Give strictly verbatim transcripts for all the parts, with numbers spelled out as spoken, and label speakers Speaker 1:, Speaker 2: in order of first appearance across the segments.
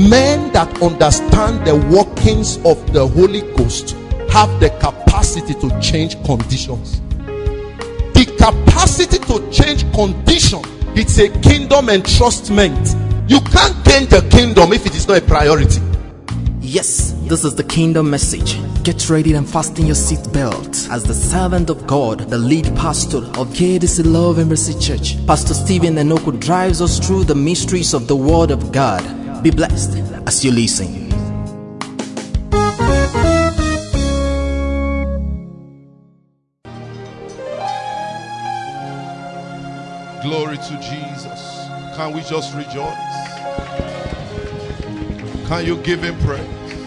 Speaker 1: men that understand the workings of the Holy Ghost have the capacity to change conditions. The capacity to change condition, it's a kingdom entrustment. You can't gain the kingdom if it is not a priority.
Speaker 2: Yes, this is the kingdom message. Get ready and fasten your seatbelt as the servant of God, the lead pastor of K D C Love and Mercy Church, Pastor Stephen Enoku, drives us through the mysteries of the Word of God. Be blessed as you listen.
Speaker 3: Glory to Jesus. Can we just rejoice? Can you give him praise?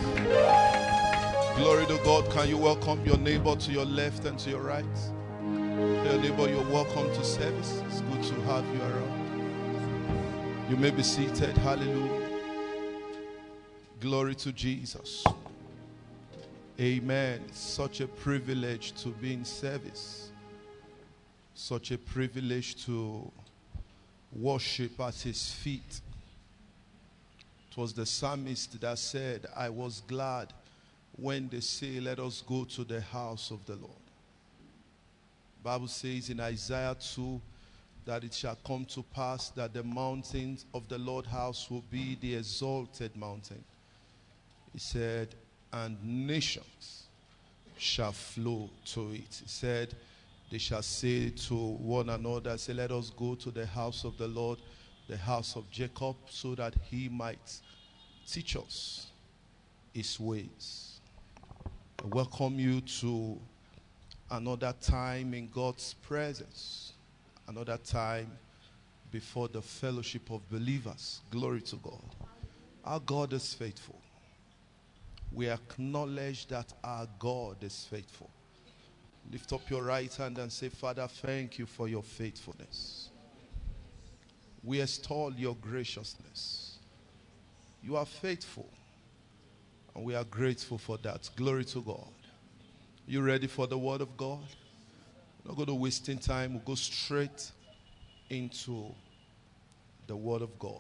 Speaker 3: Glory to God. Can you welcome your neighbor to your left and to your right? Tell your neighbor you're welcome to service. It's good to have you around. You may be seated. Hallelujah. Glory to Jesus. Amen. It's such a privilege to be in service. Such a privilege to worship at his feet. It was the psalmist that said, I was glad when they say, let us go to the house of the Lord. The Bible says in Isaiah two that it shall come to pass that the mountains of the Lord's house will be the exalted mountain. He said, and nations shall flow to it. He said, they shall say to one another, say, let us go to the house of the Lord, the house of Jacob, so that he might teach us his ways. I welcome you to another time in God's presence, another time before the fellowship of believers. Glory to God. Our God is faithful. We acknowledge that our God is faithful. Lift up your right hand and say, Father, thank you for your faithfulness. We extol your graciousness. You are faithful, and we are grateful for that. Glory to God. You ready for the word of God? We're not going to waste time. We'll go straight into the word of God.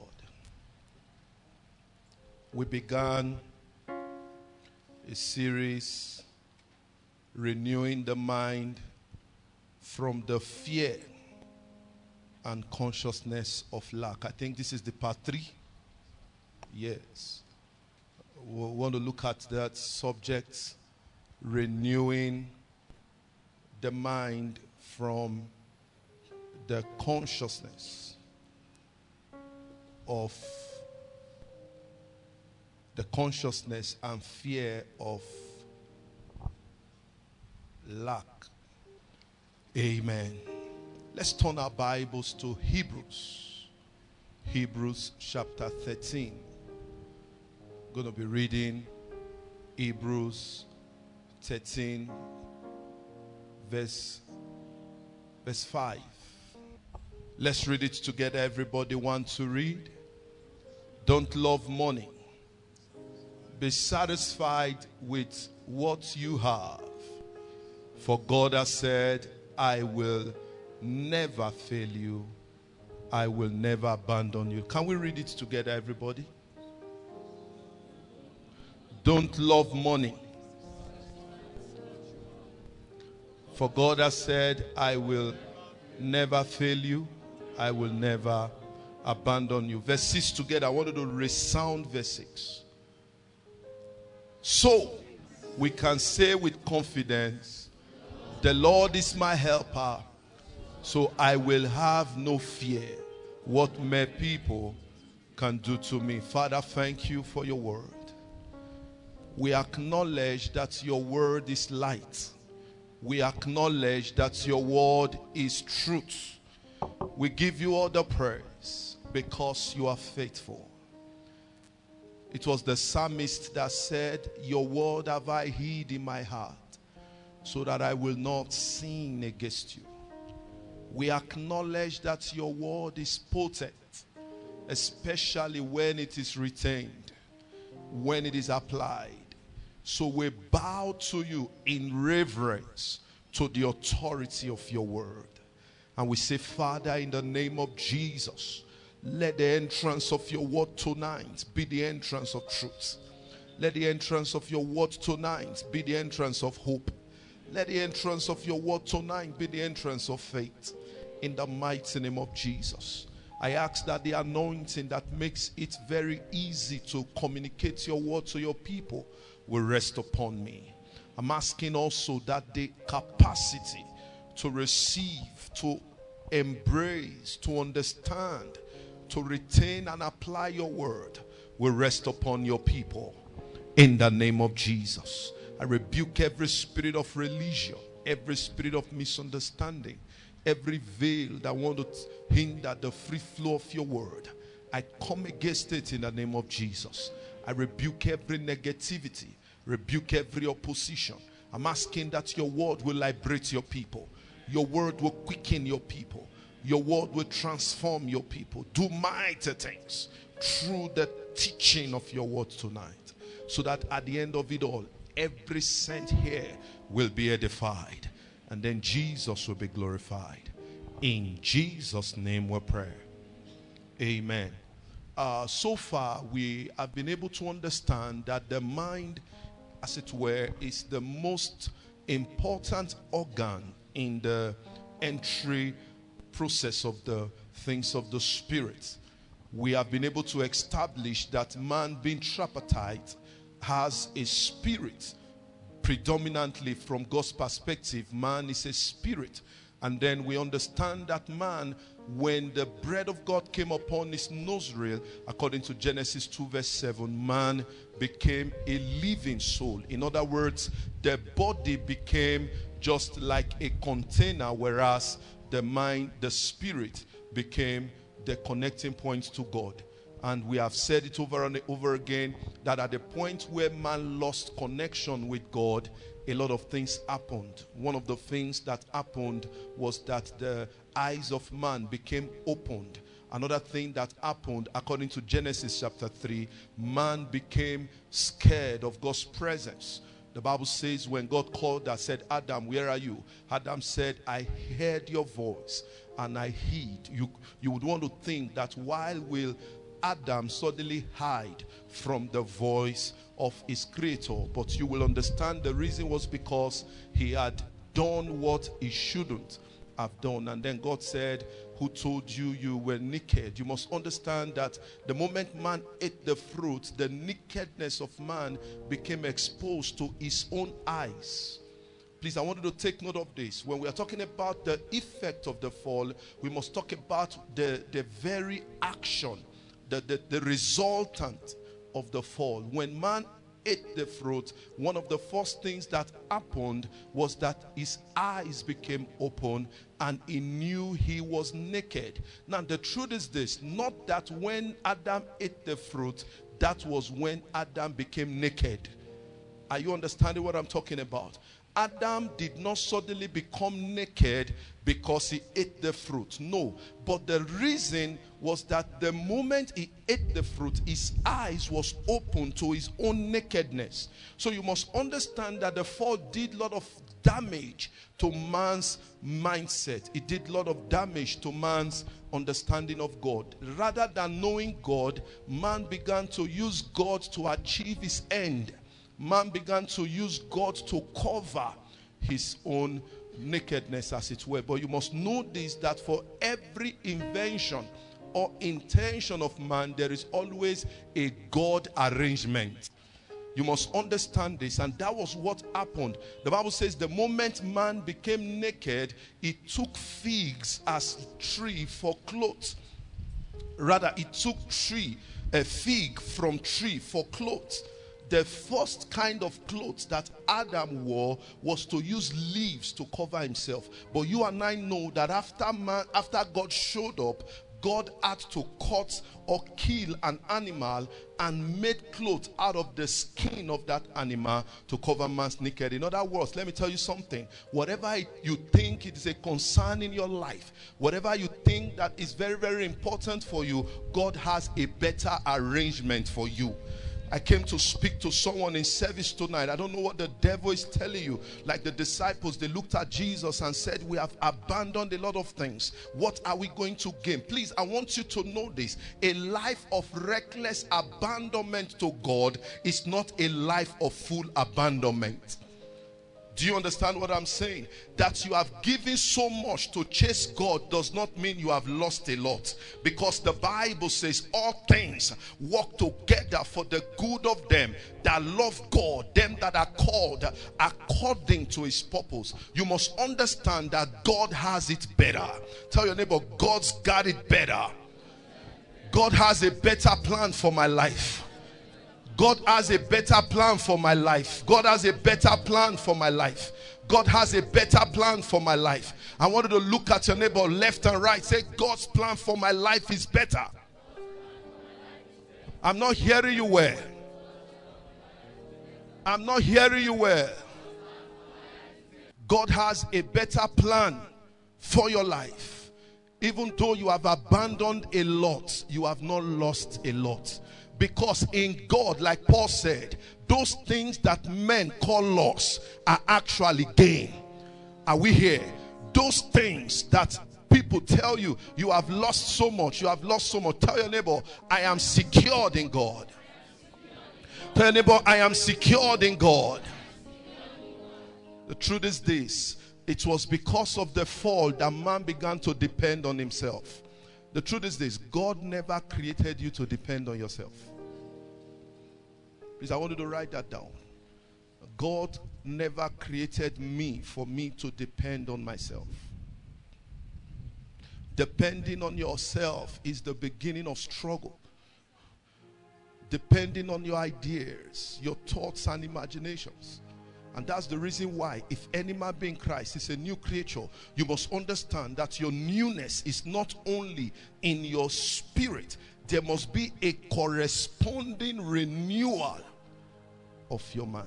Speaker 3: We began a series, renewing the mind from the fear and consciousness of lack. I think this is the part three. Yes. We want to look at that subject, renewing the mind from the consciousness of the consciousness and fear of lack. Amen. Let's turn our Bibles to Hebrews. Hebrews chapter thirteen. I'm going to be reading Hebrews thirteen, verse, verse five. Let's read it together. Everybody want to read? Don't love money. Be satisfied with what you have. For God has said, I will never fail you. I will never abandon you. Can we read it together, everybody? Don't love money. For God has said, I will never fail you. I will never abandon you. Verse six together. I wanted to resound verse six. So, we can say with confidence, the Lord is my helper, so I will have no fear what my people can do to me. Father, thank you for your word. We acknowledge that your word is light. We acknowledge that your word is truth. We give you all the praise because you are faithful. It was the psalmist that said, your word have I hid in my heart, so that I will not sin against you. We acknowledge that your word is potent, especially when it is retained, when it is applied. So we bow to you in reverence to the authority of your word. And we say, Father, in the name of Jesus, Let the entrance of your word tonight be the entrance of truth. Let the entrance of your word tonight be the entrance of hope. Let the entrance of your word tonight be the entrance of faith. In the mighty name of Jesus, I ask that the anointing that makes it very easy to communicate your word to your people will rest upon me. I'm asking also that the capacity to receive, to embrace, to understand, to retain and apply your word will rest upon your people. In the name of Jesus, I rebuke every spirit of religion, every spirit of misunderstanding, every veil that want to hinder the free flow of your word. I come against it in the name of Jesus. I rebuke every negativity, rebuke every opposition. I'm asking that your word will liberate your people. Your word will quicken your people. Your word will transform your people. Do mighty things through the teaching of your word tonight, so that at the end of it all, every saint here will be edified, and then Jesus will be glorified. In Jesus' name we pray. Amen. Uh, so far, we have been able to understand that the mind, as it were, is the most important organ in the entry process of the things of the spirit. We have been able to establish that man, being tripartite, has a spirit. Predominantly from God's perspective, man is a spirit. And then we understand that man, when the breath of God came upon his nostril, according to Genesis two verse seven, man became a living soul. In other words, the body became just like a container, whereas the mind, the spirit, became the connecting point to God. And we have said it over and over again that at the point where man lost connection with God, a lot of things happened. One of the things that happened was that the eyes of man became opened. Another thing that happened, according to Genesis chapter three, man became scared of God's presence. The Bible says when God called and said, Adam, where are you? Adam said, I heard your voice and I heed. You, you would want to think that while will Adam suddenly hide from the voice of his creator, but you will understand the reason was because he had done what he shouldn't have done. And then God said, who told you you were naked? You must understand that the moment man ate the fruit, the nakedness of man became exposed to his own eyes. Please, I want you to take note of this. When we are talking about the effect of the fall, we must talk about the, the very action, the, the, the resultant of the fall. When man ate the fruit, one of the first things that happened was that his eyes became open and he knew he was naked. Now the truth is this, not that when Adam ate the fruit, that was when Adam became naked. Are you understanding what I'm talking about? Adam did not suddenly become naked because he ate the fruit. No. But the reason was that the moment he ate the fruit, his eyes was open to his own nakedness. So you must understand that the fall did a lot of damage to man's mindset. It did a lot of damage to man's understanding of God. Rather than knowing God, man began to use God to achieve his end. Man began to use God to cover his own nakedness, as it were. But you must know this, that for every invention or intention of man, there is always a God arrangement. You must understand this, and that was what happened. The Bible says the moment man became naked, he took figs as tree for clothes. Rather, he took tree, a fig from tree for clothes. The first kind of clothes that Adam wore was to use leaves to cover himself. But you and I know that after man, after God showed up, God had to cut or kill an animal and made clothes out of the skin of that animal to cover man's naked. In other words, let me tell you something. Whatever you think it is a concern in your life, whatever you think that is very, very important for you, God has a better arrangement for you. I came to speak to someone in service tonight. I don't know what the devil is telling you. Like the disciples, they looked at Jesus and said, we have abandoned a lot of things. What are we going to gain? Please, I want you to know this. A life of reckless abandonment to God is not a life of full abandonment. Do you understand what I'm saying? That you have given so much to chase God does not mean you have lost a lot. Because the Bible says all things work together for the good of them that love God, them that are called according to his purpose. You must understand that God has it better. Tell your neighbor, God's got it better. God has a better plan for my life. God has a better plan for my life. God has a better plan for my life. God has a better plan for my life. I want you to look at your neighbor left and right. Say, God's plan for my life is better. I'm not hearing you well. I'm not hearing you well. God has a better plan for your life. Even though you have abandoned a lot, you have not lost a lot. Because in God, like Paul said, those things that men call loss are actually gain. Are we here? Those things that people tell you, you have lost so much, you have lost so much. Tell your neighbor, I am secured in God. Tell your neighbor, I am secured in God. The truth is this. It was because of the fall that man began to depend on himself. The truth is this. God never created you to depend on yourself. Please, I want you to write that down. God never created me for me to depend on myself. Depending on yourself is the beginning of struggle. Depending on your ideas, your thoughts and imaginations. And that's the reason why, if any man be in Christ is a new creature, you must understand that your newness is not only in your spirit. There must be a corresponding renewal of your mind.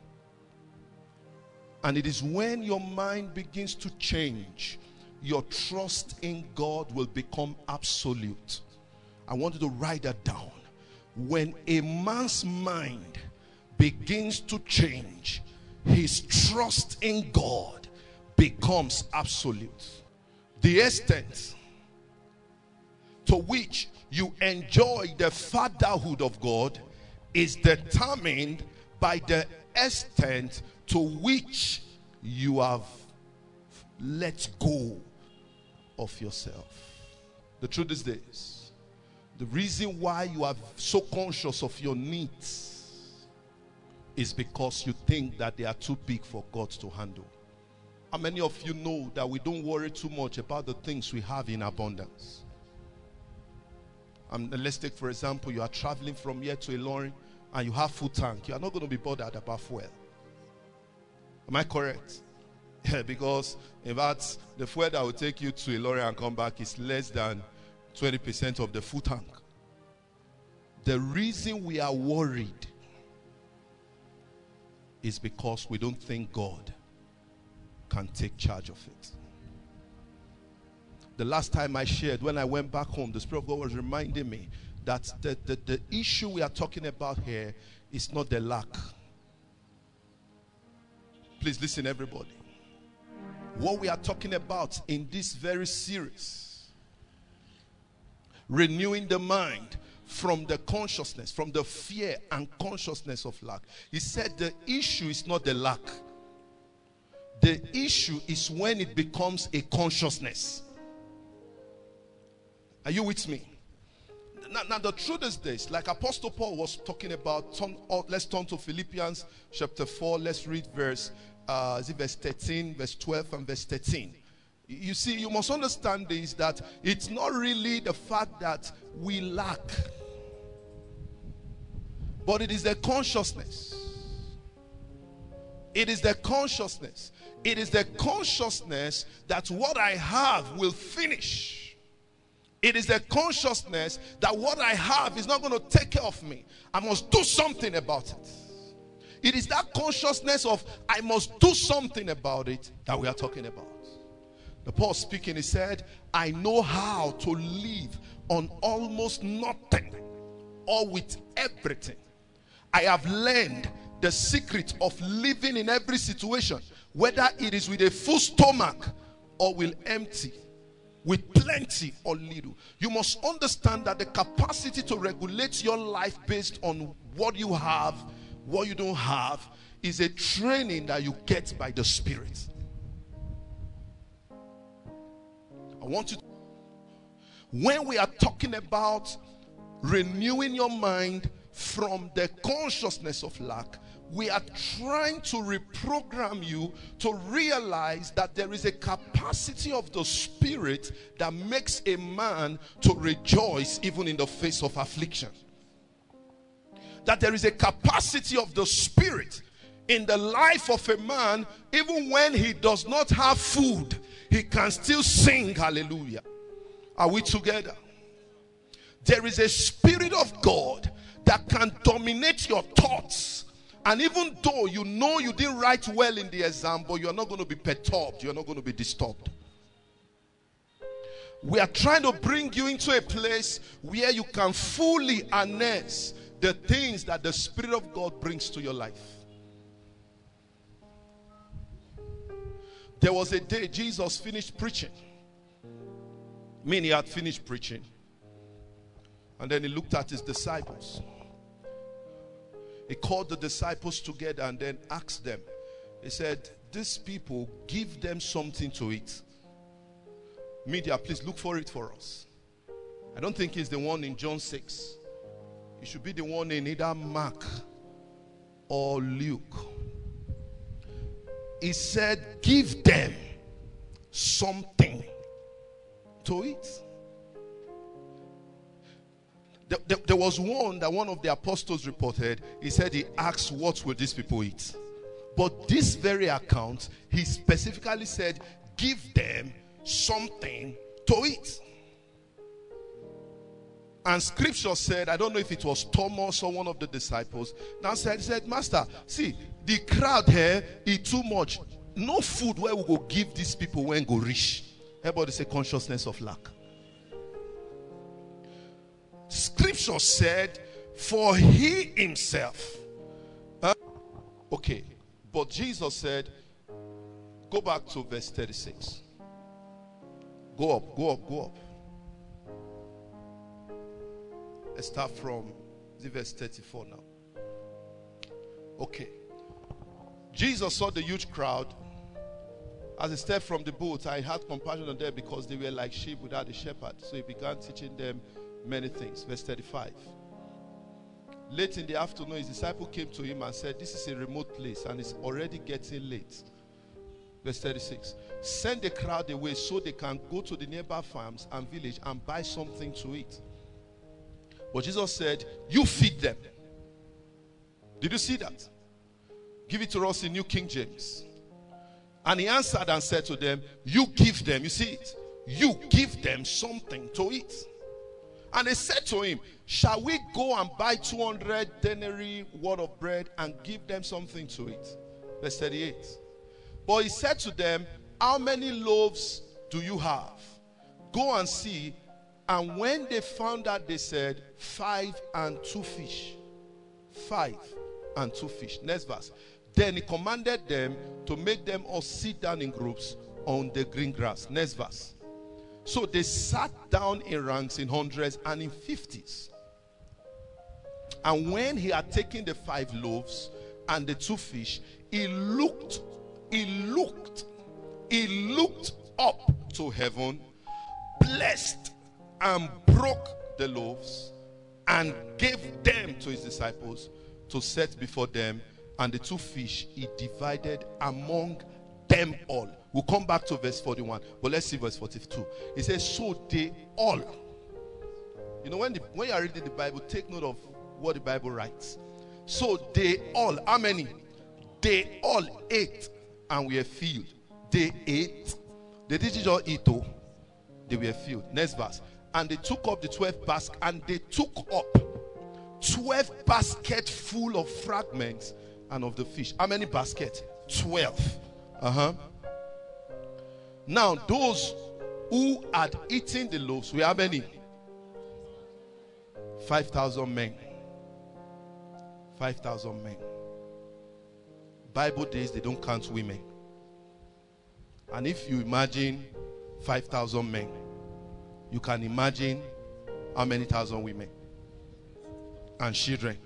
Speaker 3: And it is when your mind begins to change, your trust in God will become absolute. I want you to write that down. When a man's mind begins to change, his trust in God becomes absolute. The extent to which you enjoy the fatherhood of God is determined by the extent to which you have let go of yourself. The truth is this. The reason why you are so conscious of your needs is because you think that they are too big for God to handle. How many of you know that we don't worry too much about the things we have in abundance? Um, let's take, for example, you are traveling from here to Ilorin and you have full tank. You are not going to be bothered about fuel. Am I correct? Yeah, because in fact, the fuel that will take you to Ilorin and come back is less than twenty percent of the full tank. The reason we are worried is because we don't think God can take charge of it. The last time I shared, when I went back home, the Spirit of God was reminding me that the, the, the issue we are talking about here is not the lack. Please listen, everybody. What we are talking about in this very series, renewing the mind from the consciousness, from the fear and consciousness of lack. He said the issue is not the lack. The issue is when it becomes a consciousness. Are you with me? Now, now the truth is this, like Apostle Paul was talking about, turn, oh, let's turn to Philippians chapter four. Let's read verse, uh, is it verse thirteen, verse twelve and verse thirteen. You see, you must understand this, that it's not really the fact that we lack, but it is the consciousness. It is the consciousness. It is the consciousness that what I have will finish. It is the consciousness that what I have is not going to take care of me. I must do something about it. It is that consciousness of I must do something about it that we are talking about. The Paul speaking, he said, I know how to live on almost nothing or with everything. I have learned the secret of living in every situation, whether it is with a full stomach or with empty, with plenty or little. You must understand that the capacity to regulate your life based on what you have, what you don't have, is a training that you get by the Spirit. I want you to, when we are talking about renewing your mind from the consciousness of lack, we are trying to reprogram you to realize that there is a capacity of the Spirit that makes a man to rejoice even in the face of affliction. That there is a capacity of the Spirit in the life of a man, even when he does not have food, he can still sing hallelujah. Are we together? There is a Spirit of God that can dominate your thoughts. And even though you know you didn't write well in the exam, but you're not going to be perturbed, you're not going to be disturbed. We are trying to bring you into a place where you can fully harness the things that the Spirit of God brings to your life. There was a day Jesus finished preaching. I mean, he had finished preaching. And then he looked at his disciples. He called the disciples together and then asked them. He said, these people, give them something to eat. Media, please look for it for us. I don't think it's the one in John six. It should be the one in either Mark or Luke. He said, give them something to eat. There, there, there was one that one of the apostles reported. He said he asked, what will these people eat? But this very account, he specifically said, give them something to eat. And scripture said, I don't know if it was Thomas or one of the disciples, now said, he said, Master, see, the crowd here eat too much. No food where we go give these people when go rich. Everybody say consciousness of lack. Scripture said, for he himself. Huh? Okay. But Jesus said, go back to verse thirty-six. Go up, go up, go up. Let's start from the verse thirty-four now. Okay. Jesus saw the huge crowd. As he stepped from the boat, I had compassion on them because they were like sheep without a shepherd. So he began teaching them many things. Verse thirty-five. Late in the afternoon, his disciple came to him and said, this is a remote place and it's already getting late. Verse thirty-six. Send the crowd away so they can go to the nearby farms and village and buy something to eat. But Jesus said, you feed them. Did you see that? Give it to us in New King James. And he answered and said to them, you give them, you see it? You give them something to eat. And they said to him, shall we go and buy two hundred denarii worth of bread and give them something to eat? Verse thirty-eight. But he said to them, how many loaves do you have? Go and see. And when they found out, they said, five and two fish. Five and two fish. Next verse. Then he commanded them to make them all sit down in groups on the green grass. Next verse. So they sat down in ranks in hundreds and in fifties. And when he had taken the five loaves and the two fish, he looked, he looked, he looked up to heaven, blessed and broke the loaves and gave them to his disciples to set before them. And the two fish he divided among them all. We'll come back to verse forty-one, but let's see verse forty-two. It says, so they all. You know, when, the, when you are reading the Bible, take note of what the Bible writes. So they all, how many? They all ate and were filled. They ate. They didn't just eat, oh. They were filled. Next verse. And they took up the twelve baskets, and they took up twelve baskets full of fragments and of the fish. How many baskets? Twelve. Uh-huh. Now, those who had eaten the loaves, we have many? five thousand men. five thousand men. Bible days, they don't count women. And if you imagine five thousand men, you can imagine how many thousand women and children.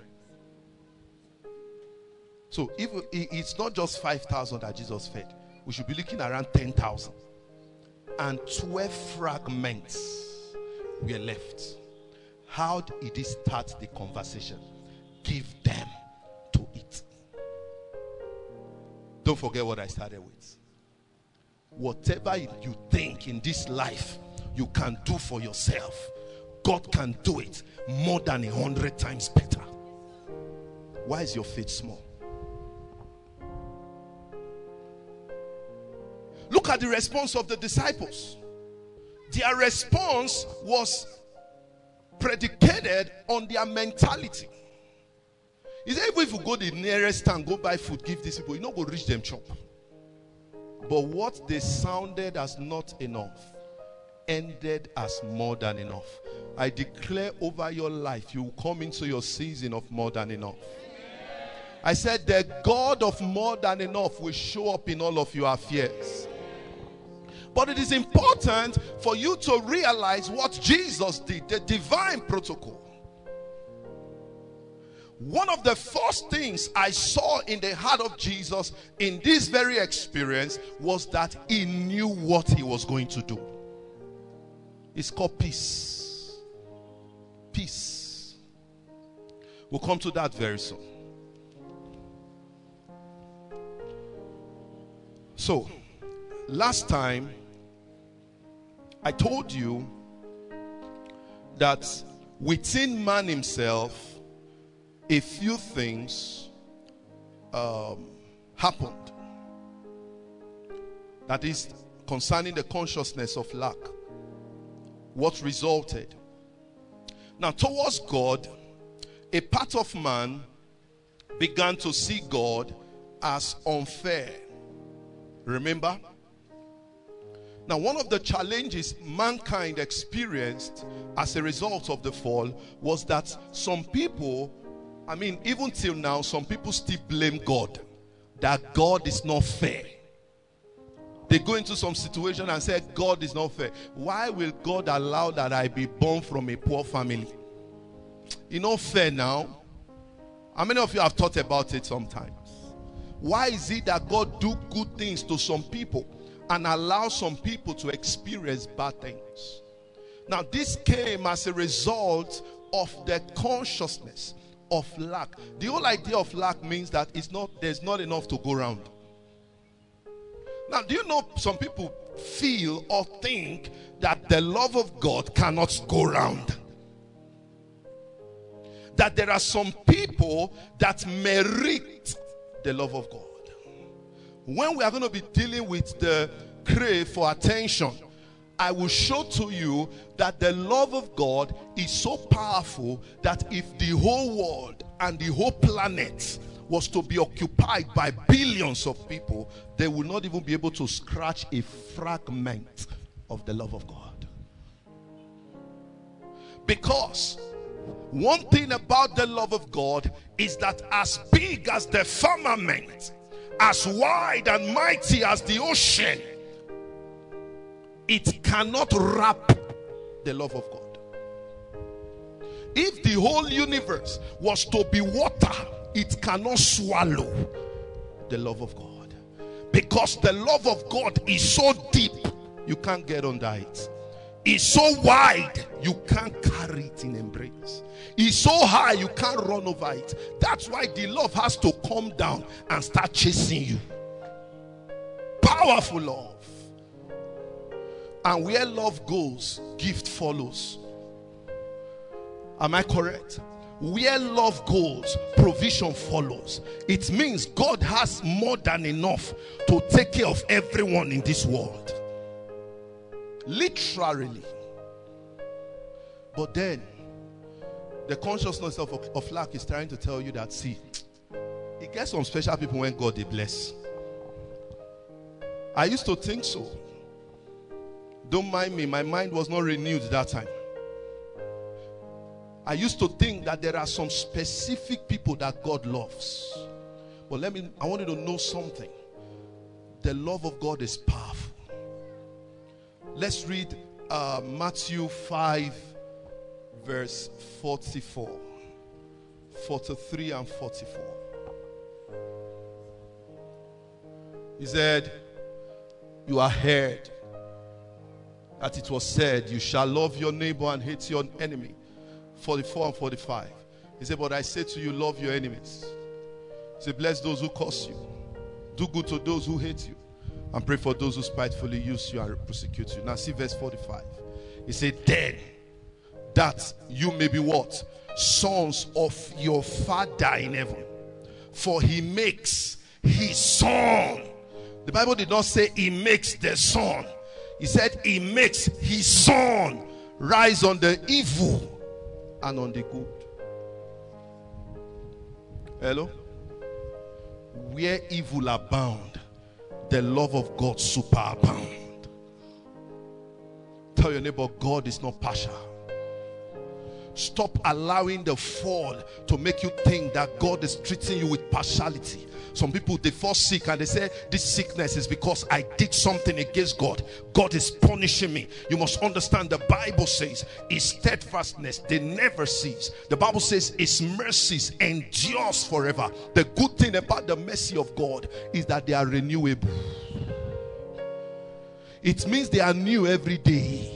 Speaker 3: So if it's not just five thousand that Jesus fed, we should be looking around ten thousand. And twelve fragments were left. How did he start the conversation? Give them to eat. Don't forget what I started with. Whatever you think in this life you can do for yourself, God can do it more than a hundred times better. Why is your faith small? Look at the response of the disciples. Their response was predicated on their mentality. He said, even if you go to the nearest town, go buy food, give these people, you not go reach them chop. But what they sounded as not enough ended as more than enough. I declare over your life, you will come into your season of more than enough. I said the God of more than enough will show up in all of your affairs. But it is important for you to realize what Jesus did, the divine protocol. One of the first things I saw in the heart of Jesus in this very experience was that he knew what he was going to do. It's called peace. Peace. We'll come to that very soon. So, last time I told you that within man himself, a few things um, happened. That is concerning the consciousness of lack. What resulted? Now, towards God, a part of man began to see God as unfair. Remember? Now, one of the challenges mankind experienced as a result of the fall was that some people, I mean, even till now, some people still blame God, that God is not fair. They go into some situation and say, God is not fair. Why will God allow that I be born from a poor family? It's not fair now. How many of you have thought about it sometimes? Why is it that God do good things to some people and allow some people to experience bad things? Now, this came as a result of the consciousness of lack. The whole idea of lack means that it's not, there's not enough to go around. Now, do you know some people feel or think that the love of God cannot go around? That there are some people that merit the love of God. When we are going to be dealing with the crave for attention, I will show to you that the love of God is so powerful that if the whole world and the whole planet was to be occupied by billions of people, they will not even be able to scratch a fragment of the love of God. Because one thing about the love of God is that as big as the firmament, as wide and mighty as the ocean, it cannot wrap the love of God. If the whole universe was to be water, it cannot swallow the love of God. Because the love of God is so deep, you can't get under it. It's so wide, you can't carry it in embrace. It's so high, you can't run over it. That's why the love has to come down and start chasing you. Powerful love. And where love goes, gift follows. Am I correct? Where love goes, provision follows. It means God has more than enough to take care of everyone in this world. Literally. But then, the consciousness of, of lack is trying to tell you that, see, it gets some special people when God they bless. I used to think so. Don't mind me, my mind was not renewed that time. I used to think that there are some specific people that God loves. But let me, I want you to know something. The love of God is powerful. Let's read uh, Matthew five, verse forty-four. forty-three and forty-four. He said, you are heard that it was said, you shall love your neighbor and hate your enemy. forty-four and forty-five. He said, but I say to you, love your enemies. He said, bless those who curse you. Do good to those who hate you. And pray for those who spitefully use you and persecute you. Now see verse forty-five. He said, then that you may be what? Sons of your Father in heaven. For he makes his son. The Bible did not say he makes the son. He said he makes his son rise on the evil and on the good. Hello? Where evil abound, the love of God superabound. Tell your neighbor, God is not partial. Stop allowing the fall to make you think that God is treating you with partiality. Some people, they fall sick and they say, this sickness is because I did something against God. God is punishing me. You must understand, the Bible says his steadfastness, they never cease. The Bible says his mercies endures forever. The good thing about the mercy of God is that they are renewable. It means they are new every day.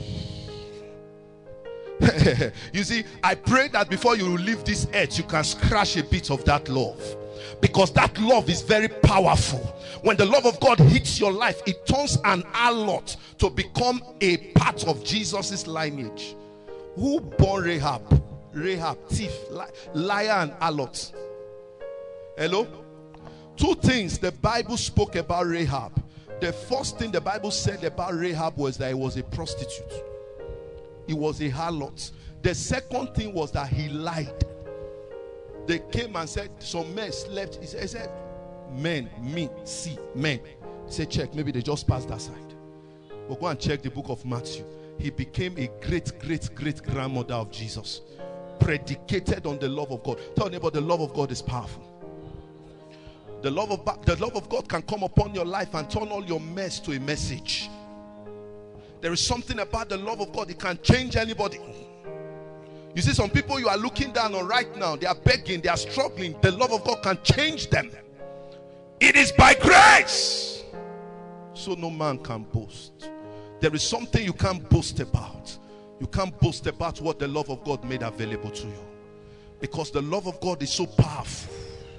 Speaker 3: You see, I pray that before you leave this earth, you can scratch a bit of that love. Because that love is very powerful. When the love of God hits your life, it turns an harlot to become a part of Jesus' lineage. Who born Rahab? Rahab, thief, li liar and harlot. Hello? Two things the Bible spoke about Rahab. The first thing the Bible said about Rahab was that he was a prostitute. He was a harlot. The second thing was that he lied. They came and said, some men slept. He said, he said men, me, see, men. He said, check, maybe they just passed that side. But go and check the book of Matthew. He became a great, great, great grandmother of Jesus. Predicated on the love of God. Tell me about the love of God is powerful. The love of, the love of God can come upon your life and turn all your mess to a message. There is something about the love of God. It can change anybody. You see some people you are looking down on right now. They are begging. They are struggling. The love of God can change them. It is by grace. So no man can boast. There is something you can't boast about. You can't boast about what the love of God made available to you. Because the love of God is so powerful.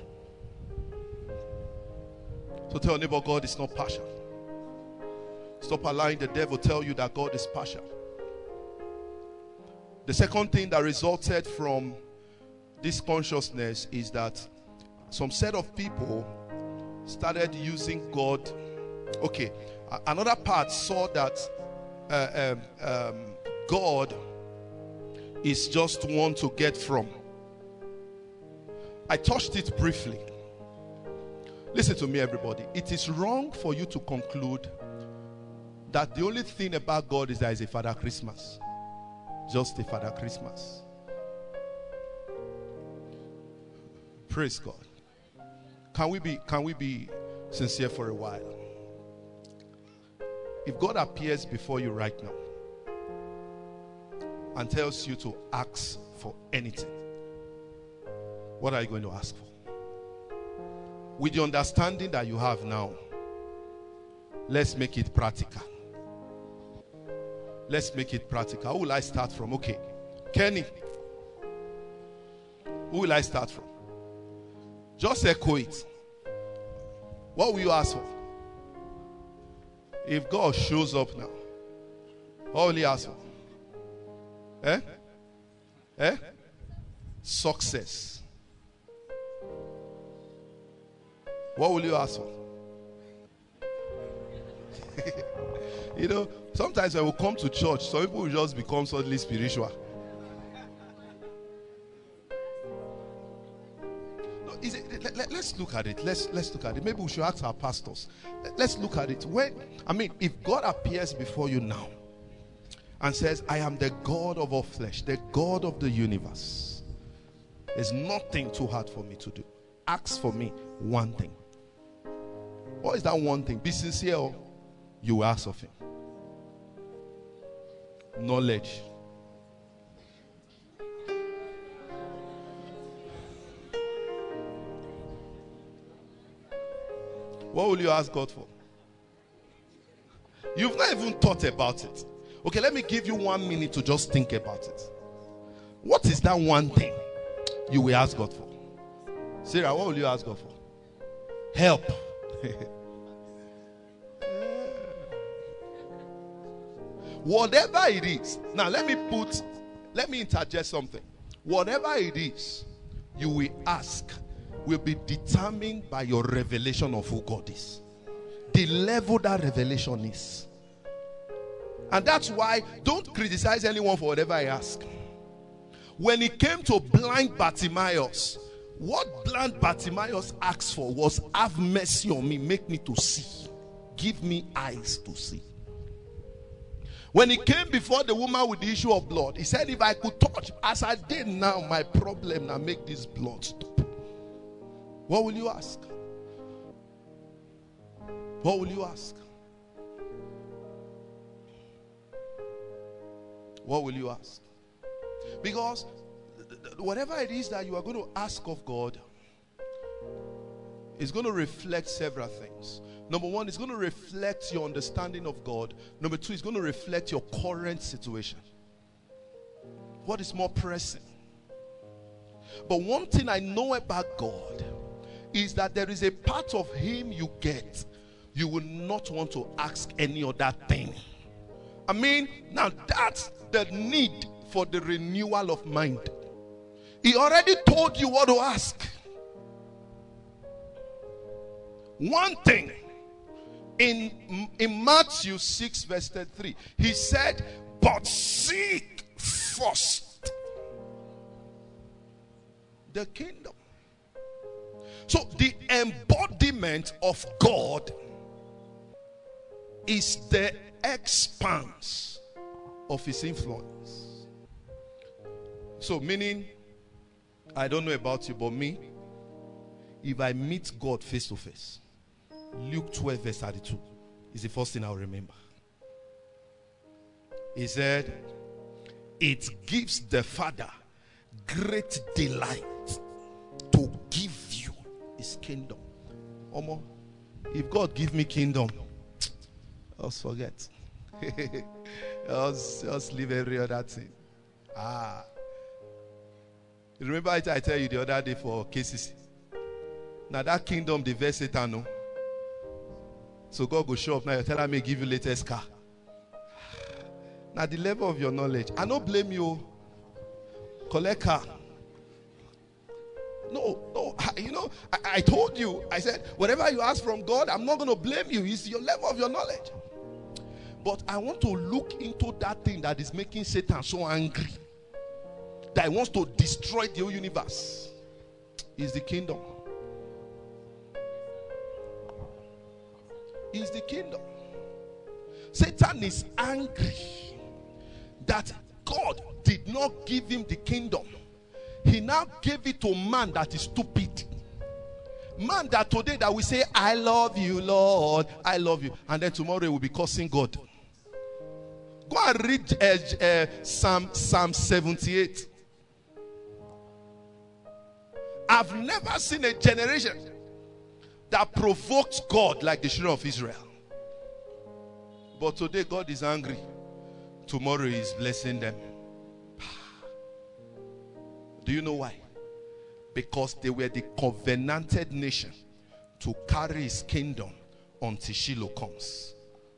Speaker 3: So tell your neighbor, God is not partial. Stop allowing the devil tell you that God is partial. The second thing that resulted from this consciousness is that some set of people started using God. Okay, another part saw that uh, um, um, God is just one to get from. I touched it briefly. Listen to me, everybody. It is wrong for you to conclude that the only thing about God is that he's a Father Christmas. Just a Father Christmas. Praise God. Can we be can we be sincere for a while? If God appears before you right now and tells you to ask for anything, what are you going to ask for? With the understanding that you have now, let's make it practical. Let's make it practical. Who will I start from? Okay. Kenny. Who will I start from? Just echo it. What will you ask for? If God shows up now, what will he ask for? Eh? Eh? Success. What will you ask for? You know, sometimes when we come to church, some people will just become suddenly spiritual. No, is it, let, let, let's look at it. Let's let's look at it. Maybe we should ask our pastors. Let's look at it. When I mean, if God appears before you now and says, I am the God of all flesh, the God of the universe. There's nothing too hard for me to do. Ask for me one thing. What is that one thing? Be sincere, or you will ask of him. Knowledge. What will you ask God for? You've not even thought about it. Okay, let me give you one minute to just think about it. What is that one thing you will ask God for? Sarah, what will you ask God for? Help. Whatever it is. Now let me put, let me interject something. Whatever it is you will ask will be determined by your revelation of who God is. The level that revelation is. And that's why don't criticize anyone for whatever I ask. When it came to blind Bartimaeus, what blind Bartimaeus asked for was, have mercy on me, make me to see. Give me eyes to see. When he came before the woman with the issue of blood, he said, if I could touch, as I did now, my problem now, make this blood stop. What will you ask? What will you ask? What will you ask? Because whatever it is that you are going to ask of God is going to reflect several things. Number one, it's going to reflect your understanding of God. Number two, it's going to reflect your current situation. What is more pressing? But one thing I know about God is that there is a part of him you get, you will not want to ask any other thing. I mean, now that's the need for the renewal of mind. He already told you what to ask. One thing in, in Matthew six verse thirty-three, he said, but seek first the kingdom. So the embodiment of God is the expanse of his influence. So meaning, I don't know about you, but me, if I meet God face to face, Luke twelve verse thirty-two is the first thing I'll remember. He said, it gives the Father great delight to give you his kingdom. Omo, if God give me kingdom, I'll forget. I'll just leave every other thing. Ah. You remember I tell you the other day for K C C? Now that kingdom, the verse Satan, no? So God will show up now. You tell me, give you latest car. Now the level of your knowledge, I don't blame you. Collect car. No, no, you know, I, I told you, I said, whatever you ask from God, I'm not going to blame you. It's your level of your knowledge. But I want to look into that thing that is making Satan so angry, that he wants to destroy the whole universe. Is the kingdom. Is the kingdom. Satan is angry that God did not give him the kingdom. He now gave it to man that is stupid. Man that today that we say, I love you, Lord, I love you. And then tomorrow he will be cursing God. Go and read uh, uh, Psalm, Psalm seventy-eight. I've never seen a generation that provoked God like the children of Israel. But today God is angry. Tomorrow he is blessing them. Do you know why? Because they were the covenanted nation to carry his kingdom until Shiloh comes.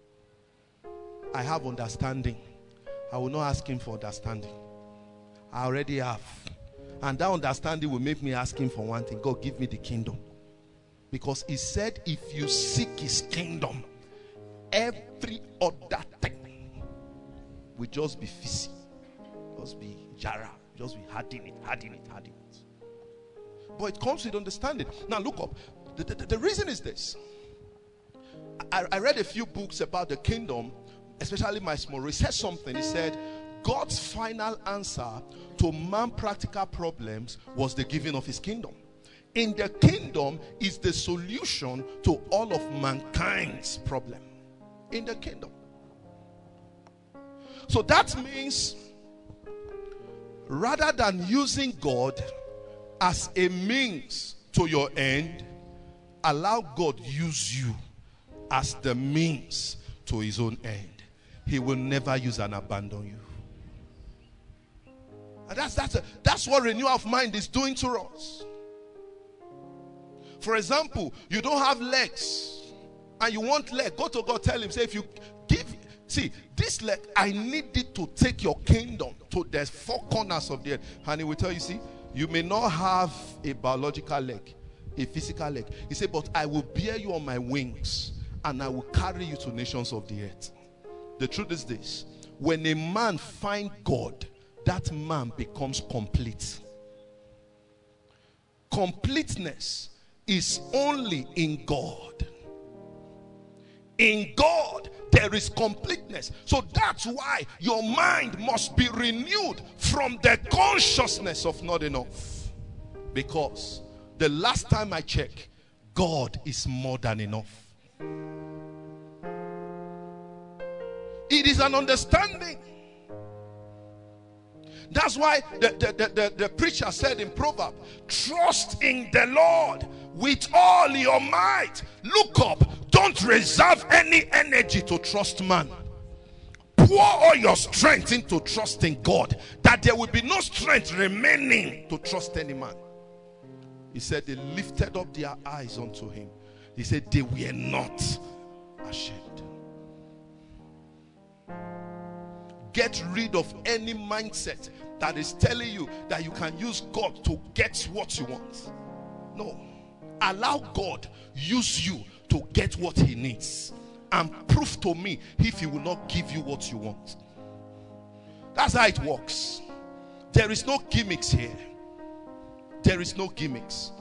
Speaker 3: I have understanding. I will not ask him for understanding. I already have. And that understanding will make me ask him for one thing. God, give me the kingdom. Because he said, if you seek his kingdom, every other thing will just be fizzy. Just be jara. Just be harding it, harding it, harding it. But it comes with understanding. Now look up. The, the, the reason is this. I, I read a few books about the kingdom, especially Miles Monroe, he said something. He said, God's final answer to man's practical problems was the giving of his kingdom. In the kingdom is the solution to all of mankind's problem. In the kingdom. So that means, rather than using God as a means to your end, allow God use you as the means to his own end. He will never use and abandon you. And that's, that's, a, that's what renewal of mind is doing to us. For example, you don't have legs and you want leg. Go to God, tell him, say, if you give, see, this leg, I need it to take your kingdom to the four corners of the earth. And he will tell you, see, you may not have a biological leg, a physical leg. He said, but I will bear you on my wings and I will carry you to nations of the earth. The truth is this: when a man finds God, that man becomes complete. Completeness is only in God. In God, there is completeness. So that's why your mind must be renewed from the consciousness of not enough. Because the last time I checked, God is more than enough. It is an understanding. That's why the, the, the, the, the preacher said in Proverbs, trust in the Lord with all your might. Look up. Don't reserve any energy to trust man. Pour all your strength into trusting God, that there will be no strength remaining to trust any man. He said they lifted up their eyes unto him. He said they were not ashamed. Get rid of any mindset that is telling you that you can use God to get what you want. No. Allow God use you to get what he needs. And prove to me if he will not give you what you want. That's how it works. There is no gimmicks here. There is no gimmicks.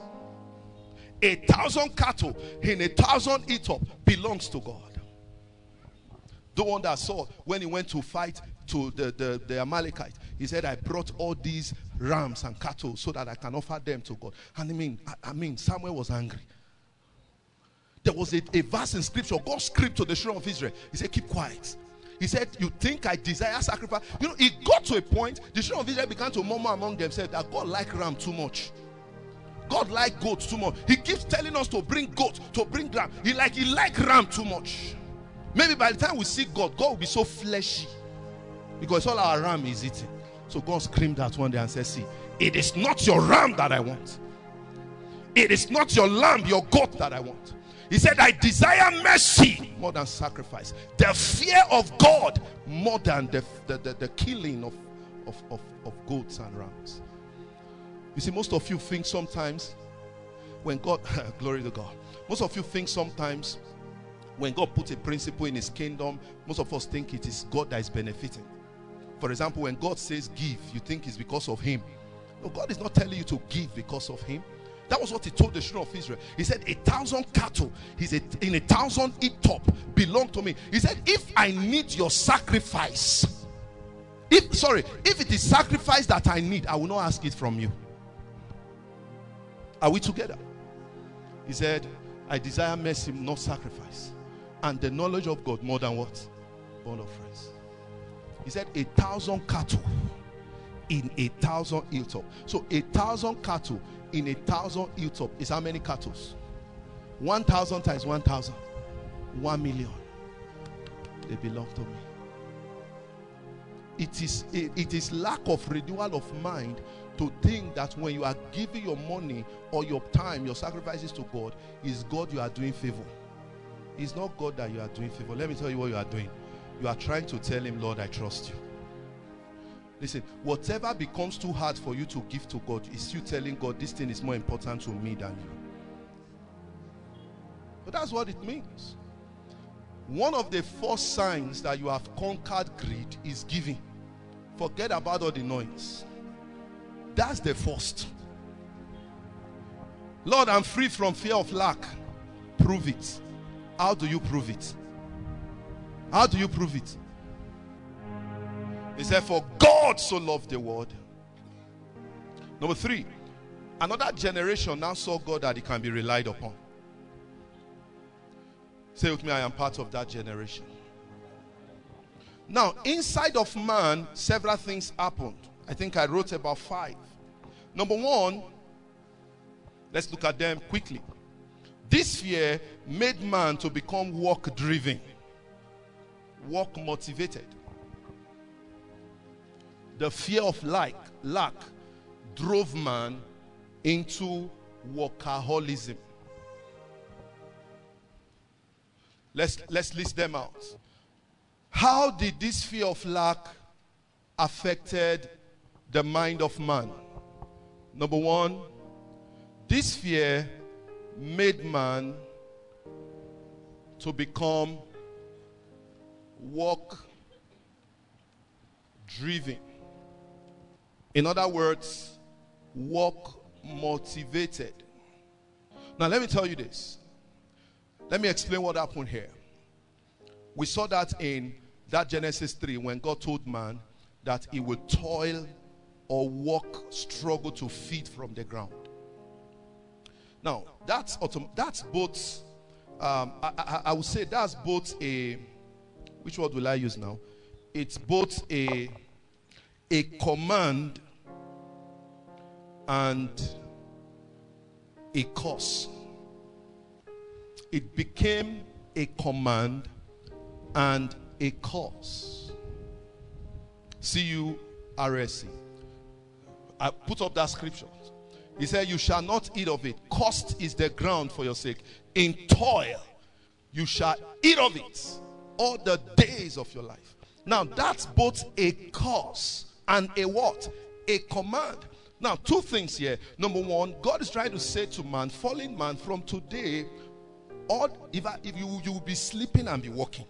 Speaker 3: A thousand cattle in a thousand eat-up belongs to God. The one that saw when he went to fight to the, the, the Amalekite, he said, I brought all these rams and cattle so that I can offer them to God. And I mean, I, I mean, Samuel was angry. There was a, a verse in scripture, God script to the children of Israel. He said, keep quiet. He said, you think I desire sacrifice? You know, it got to a point, the children of Israel began to murmur among themselves that God liked ram too much. God liked goats too much. He keeps telling us to bring goats, to bring ram. He like he liked ram too much. Maybe by the time we see God, God will be so fleshy. Because all our ram is eating. So God screamed out one day and said, see, it is not your ram that I want. It is not your lamb, your goat that I want. He said, I desire mercy more than sacrifice. The fear of God more than the, the, the, the killing of, of, of, of goats and rams. You see, most of you think sometimes when God, glory to God, most of you think sometimes when God puts a principle in his kingdom, most of us think it is God that is benefiting. For example, when God says give, you think it's because of him. No, God is not telling you to give because of him. That was what he told the children of Israel. He said, a thousand cattle he's a, in a thousand eat-up belong to me. He said, if I need your sacrifice, if sorry, if it is sacrifice that I need, I will not ask it from you. Are we together? He said, I desire mercy, not sacrifice, and the knowledge of God more than what? Bond of friends. He said, a thousand cattle in a thousand eat-up. So a thousand cattle in a thousand eat-up is how many cattle? One thousand times one thousand. One million. They belong to me. It is, it, it is lack of renewal of mind to think that when you are giving your money or your time, your sacrifices to God, is God you are doing favor. It's not God that you are doing favor. Let me tell you what you are doing. You are trying to tell him, Lord, I trust you. Listen, whatever becomes too hard for you to give to God is you telling God, this thing is more important to me than you. But that's what it means. One of the first signs that you have conquered greed is giving. Forget about all the noise. That's the first. Lord, I'm free from fear of lack. Prove it. How do you prove it? How do you prove it? He said, for God so loved the world. Number three, another generation now saw God that he can be relied upon. Say with me, I am part of that generation. Now, inside of man, several things happened. I think I wrote about five. Number one, let's look at them quickly. This fear made man to become work-driven, work-motivated. The fear of lack, lack drove man into workaholism. Let's, let's list them out. How did this fear of lack affected the mind of man? Number one, this fear made man to become work-driven. In other words, work-motivated. Now, let me tell you this. Let me explain what happened here. We saw that in that Genesis three when God told man that he would toil or work, struggle to feed from the ground. Now, that's, autom- that's both, um, I, I, I would say that's both a, which word will I use now? It's both a, a command and a curse. It became a command and a curse. C U R S E. I put up that scripture. He said, you shall not eat of it. Cursed is the ground for your sake. In toil, you shall eat of it all the days of your life. Now, that's both a curse and a what? A command. Now, two things here. Number one, God is trying to say to man, fallen man, from today, or if, I, if you, you will be sleeping and be walking.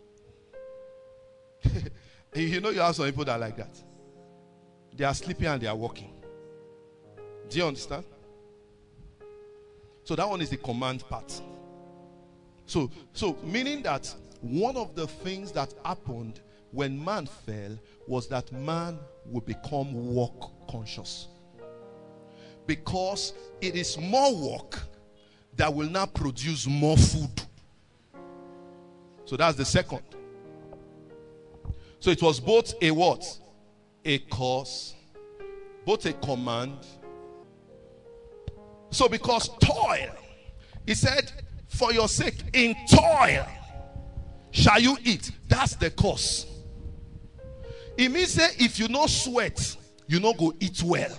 Speaker 3: You know you have some people that are like that. They are sleeping and they are walking. Do you understand? So that one is the command part. So, so meaning that one of the things that happened when man fell was that man would become work conscious. Because it is more work that will now produce more food. So that's the second. So it was both a what? A curse, both a command. So because toil, he said, for your sake, in toil shall you eat. That's the curse. It means that if you no sweat, you no go eat well.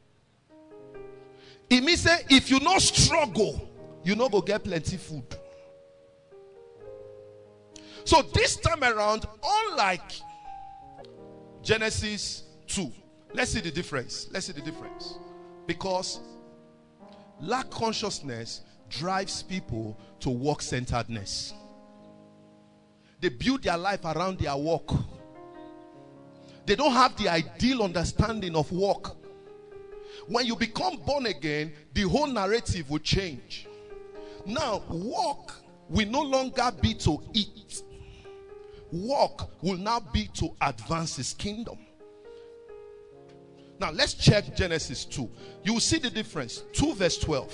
Speaker 3: It means that if you no struggle, you no go get plenty food. So this time around, unlike Genesis two, let's see the difference. Let's see the difference. Because lack consciousness drives people to work-centeredness. They build their life around their work. They don't have the ideal understanding of work. When you become born again, the whole narrative will change. Now, work will no longer be to eat. Work will now be to advance his kingdom. Now, let's check Genesis two. You will see the difference. two verse twelve.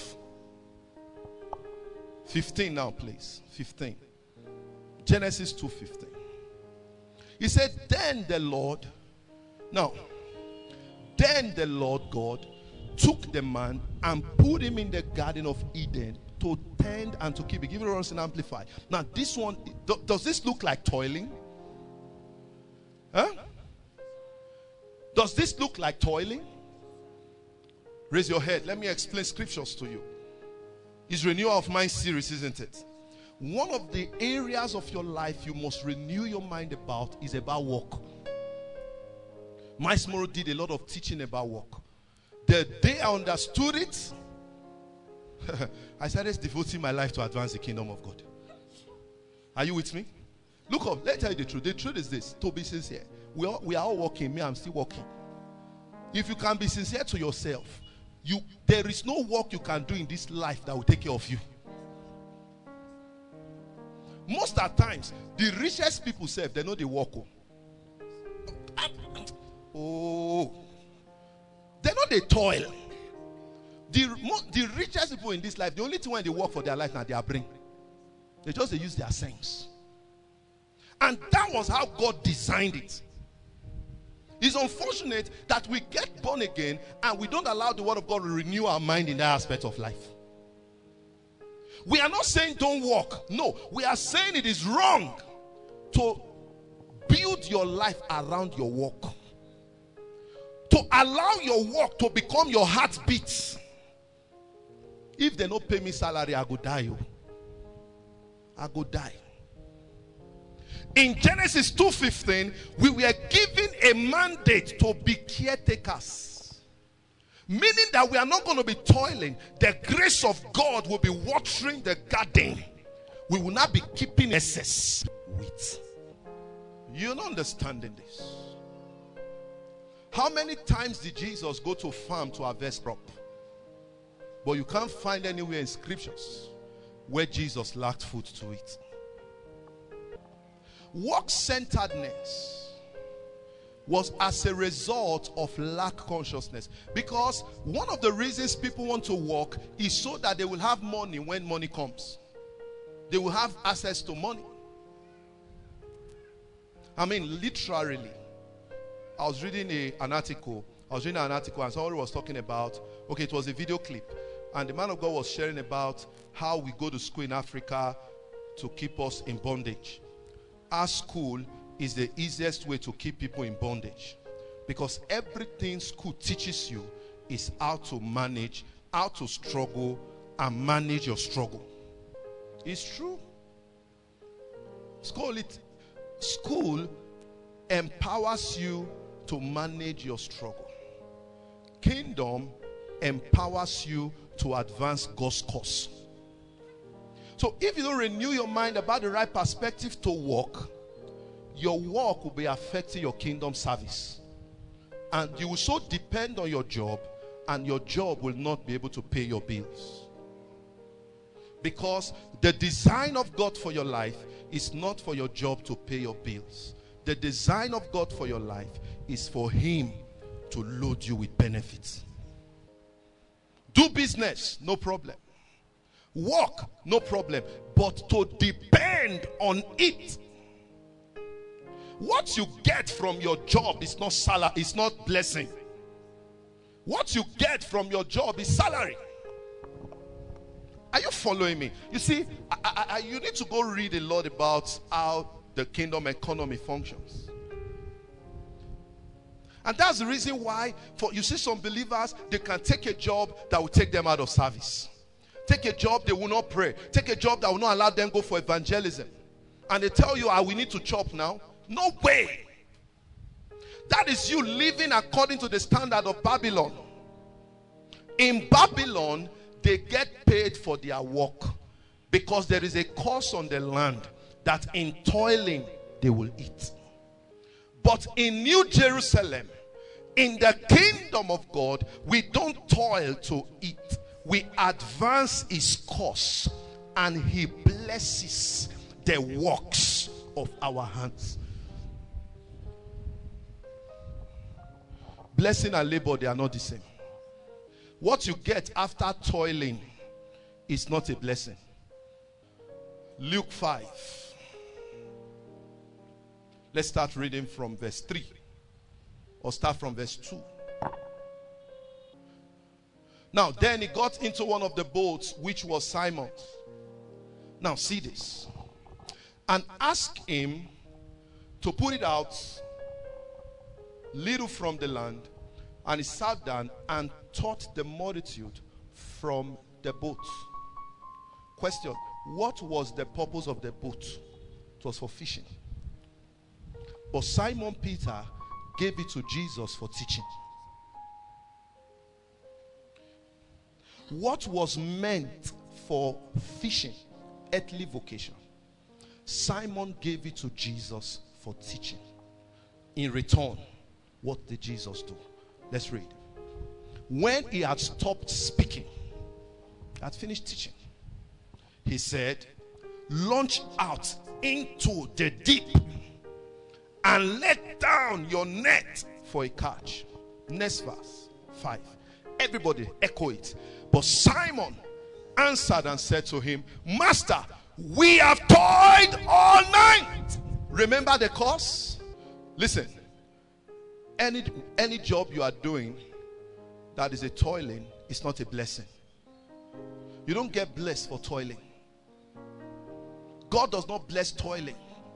Speaker 3: fifteen now, please. fifteen. Genesis two fifteen. He said, then the Lord, now, then the Lord God took the man and put him in the Garden of Eden to tend and to keep it. Give it a run and amplify. Now, this one, does this look like toiling? Huh? Does this look like toiling? Raise your head. Let me explain scriptures to you. It's Renewal of Mind series, isn't it? One of the areas of your life you must renew your mind about is about work. Miles Morrow did a lot of teaching about work. The day I understood it, I started devoting my life to advance the kingdom of God. Are you with me? Look up, let me tell you the truth. The truth is this, to be sincere. We are, we are all working. Me, I'm still working. If you can be sincere to yourself, you there is no work you can do in this life that will take care of you. Most of the times, the richest people say they know they work. Oh, they're not they toil. The, the richest people in this life, the only thing when they work for their life now, they are brain. They just they use their sense. And that was how God designed it. It's unfortunate that we get born again and we don't allow the word of God to renew our mind in that aspect of life. We are not saying don't walk. No, we are saying it is wrong to build your life around your walk. To allow your walk to become your heartbeat. If they don't pay me salary, I go die. I go die. In Genesis two fifteen, we were given a mandate to be caretakers. Meaning that we are not going to be toiling. The grace of God will be watering the garden. We will not be keeping excess with. You're not understanding this. How many times did Jesus go to farm to harvest crop? But you can't find anywhere in scriptures where Jesus lacked food to eat. Work-centeredness was as a result of lack consciousness. Because one of the reasons people want to work is so that they will have money when money comes. They will have access to money. I mean, literally. I was reading a, an article. I was reading an article and somebody was talking about, okay, it was a video clip. And the man of God was sharing about how we go to school in Africa to keep us in bondage. Our school is the easiest way to keep people in bondage. Because everything school teaches you is how to manage, how to struggle and manage your struggle. It's true. School, it, school empowers you to manage your struggle. Kingdom empowers you to advance God's cause. So if you don't renew your mind about the right perspective to walk, your walk will be affecting your kingdom service. And you will so depend on your job, and your job will not be able to pay your bills. Because the design of God for your life is not for your job to pay your bills. The design of God for your life is for Him to load you with benefits. Do business, no problem. Work, no problem. But to depend on it. What you get from your job is not salary, it's not blessing. What you get from your job is salary. Are you following me? You see, I, I, you need to go read a lot about how the kingdom economy functions. And that's the reason why, for you see some believers, they can take a job that will take them out of service. Take a job they will not pray. Take a job that will not allow them go for evangelism. And they tell you, ah, we need to chop now. No way. That is you living according to the standard of Babylon. In Babylon, they get paid for their work because there is a curse on the land that in toiling they will eat. But in New Jerusalem, in the kingdom of God, we don't toil to eat. We advance His cause and He blesses the works of our hands. Blessing and labor, they are not the same. What you get after toiling is not a blessing. Luke five. Let's start reading from verse three. Or start from verse two. Now, then he got into one of the boats, which was Simon's. Now, see this. And asked him to put it out little from the land. And he sat down and taught the multitude from the boat. Question: what was the purpose of the boat? It was for fishing. But Simon Peter gave it to Jesus for teaching. What was meant for fishing, earthly vocation, Simon gave it to Jesus for teaching. In return, what did Jesus do? Let's read. When he had stopped speaking, had finished teaching, he said, launch out into the deep and let down your net for a catch. Next verse, five. Everybody echo it. But Simon answered and said to him, Master, we have toiled all night. Remember the course? Listen, any any job you are doing that is a toiling is not a blessing. You don't get blessed for toiling. God does not bless toiling.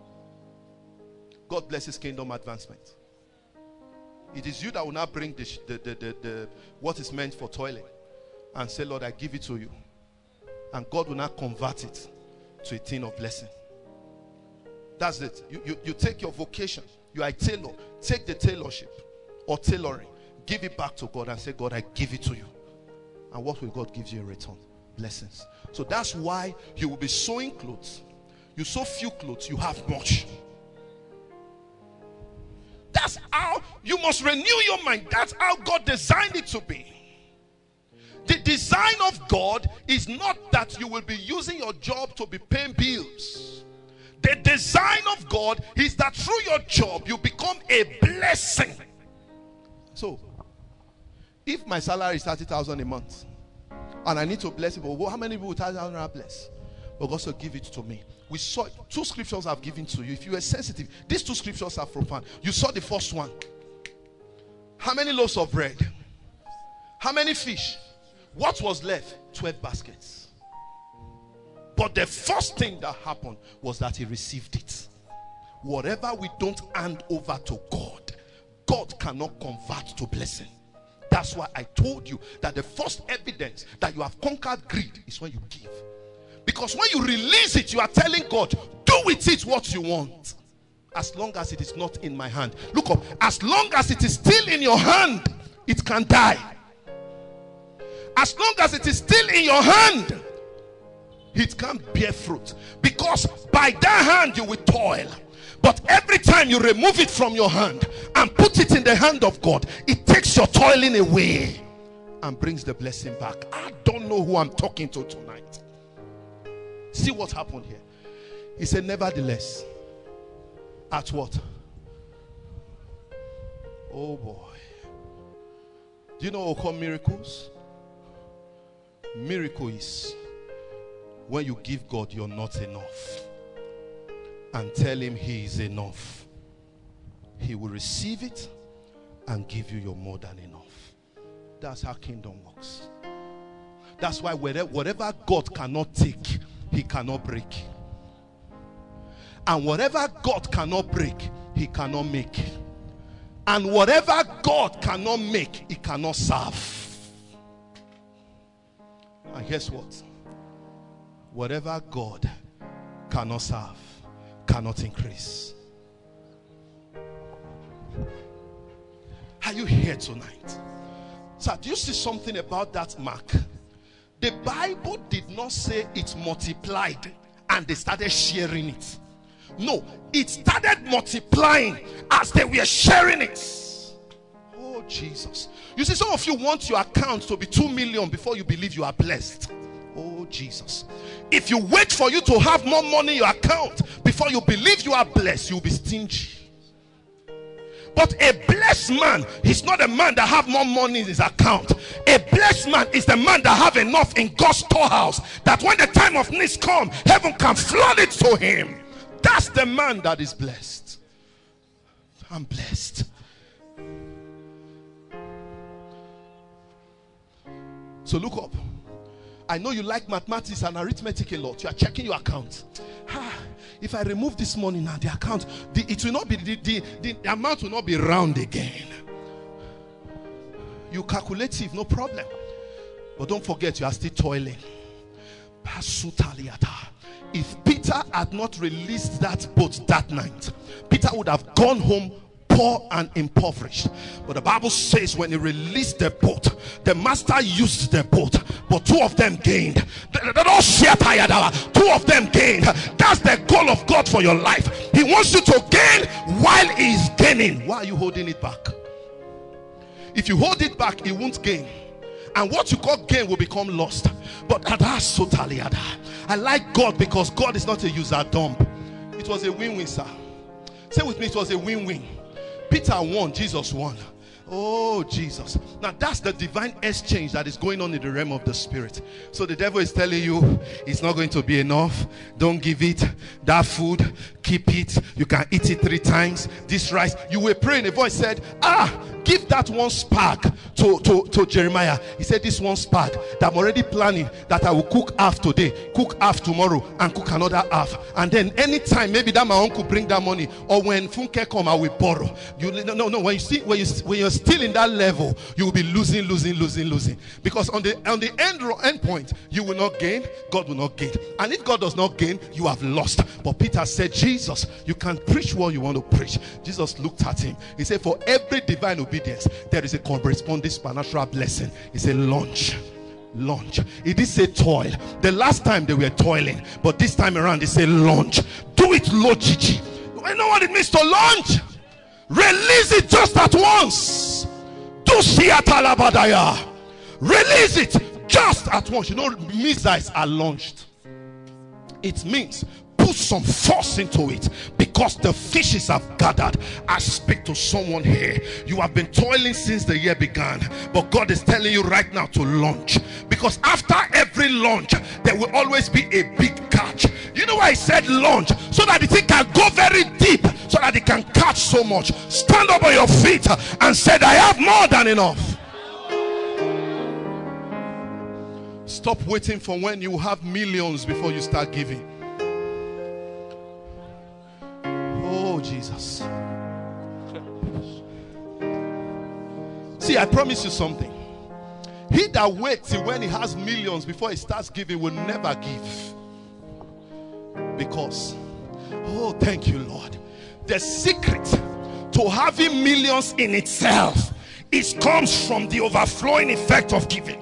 Speaker 3: God blesses kingdom advancement. It is you that will now bring the, the, the, the, the what is meant for toiling and say, Lord, I give it to you. And God will now convert it to a thing of blessing. That's it. You, you, you take your vocation. You are a tailor. Take the tailorship or tailoring. Give it back to God and say, God, I give it to you. And what will God give you in return? Blessings. So that's why you will be sewing clothes. You sew few clothes, you have much. That's how you must renew your mind. That's how God designed it to be. The design of God is not that you will be using your job to be paying bills. The design of God is that through your job you become a blessing. So, if my salary is thirty thousand a month and I need to bless people, well, how many people will thirty thousand naira bless? But God said, give it to me. We saw it. Two scriptures I've given to you. If you are sensitive, these two scriptures are profound. You saw the first one. How many loaves of bread? How many fish? What was left? twelve baskets. But the first thing that happened was that he received it. Whatever we don't hand over to God, God cannot convert to blessing. That's why I told you that the first evidence that you have conquered greed is when you give. Because when you release it, you are telling God, do with it what you want. As long as it is not in my hand. Look up. As long as it is still in your hand, it can die. As long as it is still in your hand, it can't bear fruit. Because by that hand you will toil. But every time you remove it from your hand and put it in the hand of God, it takes your toiling away and brings the blessing back. I don't know who I'm talking to tonight. See what happened here. He said, nevertheless, at what? Oh boy. Do you know what we call miracles? Miracle is when you give God you're not enough and tell him he is enough. He will receive it and give you your more than enough. That's how kingdom works. That's why whatever God cannot take, he cannot break. And whatever God cannot break, he cannot make. And whatever God cannot make, he cannot serve. And guess what? Whatever God cannot serve, cannot increase. Are you here tonight? Sir, do you see something about that mark? The Bible did not say it multiplied and they started sharing it. No, it started multiplying as they were sharing it. Oh, Jesus. You see, some of you want your account to be two million before you believe you are blessed. Oh, Jesus. If you wait for you to have more money in your account before you believe you are blessed, you'll be stingy. But a blessed man is not a man that have more money in his account. A blessed man is the man that have enough in God's storehouse that when the time of needs come, heaven can flood it to him. That's the man that is blessed. I'm blessed. So look up. I know you like mathematics and arithmetic a lot. You are checking your account. Ah, if I remove this money now, the account, the, it will not be, the, the, the amount will not be round again. You calculate it, no problem. But don't forget, you are still toiling. If Peter had not released that boat that night, Peter would have gone home poor and impoverished. But the Bible says when he released the boat, the master used the boat, but two of them gained. They don't share tired hour. Two of them gained. That's the goal of God for your life. He wants you to gain while he's gaining. Why are you holding it back? If you hold it back, it won't gain. And what you call gain will become lost. But I like God because God is not a user dump. It was a win-win, sir. Say with me, it was a win-win. Peter won, Jesus won. Oh, Jesus. Now that's the divine exchange that is going on in the realm of the spirit. So the devil is telling you it's not going to be enough. Don't give it. That food, keep it. You can eat it three times. This rice. You were praying. A voice said, ah, give that one spark to, to, to Jeremiah. He said, this one spark that I'm already planning that I will cook half today, cook half tomorrow, and cook another half. And then anytime, maybe that my uncle bring that money, or when Funke come, I will borrow. You no no when you see when you when you're still in that level, you will be losing, losing, losing, losing. Because on the on the end end point, you will not gain, God will not gain. And if God does not gain, you have lost. But Peter said, Jesus, you can preach what you want to preach. Jesus looked at him. He said, for every divine obedience, there is a corresponding supernatural blessing. He said, launch. Launch. He did say toil. The last time they were toiling, but this time around they say launch. Do it, Lord Gigi. I know what it means to launch. Release it just at once. Do Shiatalabadaya. Release it just at once. You know, missiles are launched. It means put some force into it, because the fishes have gathered. I speak to someone here. You have been toiling since the year began, but God is telling you right now to launch, because after every launch there will always be a big catch. You know why I said launch? So that the thing can go very deep, so that it can catch so much. Stand up on your feet and said, I have more than enough. Stop waiting for when you have millions before you start giving. Oh, Jesus. See, I promise you something. He that waits till when he has millions before he starts giving will never give. Because, oh, thank you, Lord. The secret to having millions in itself is comes from the overflowing effect of giving.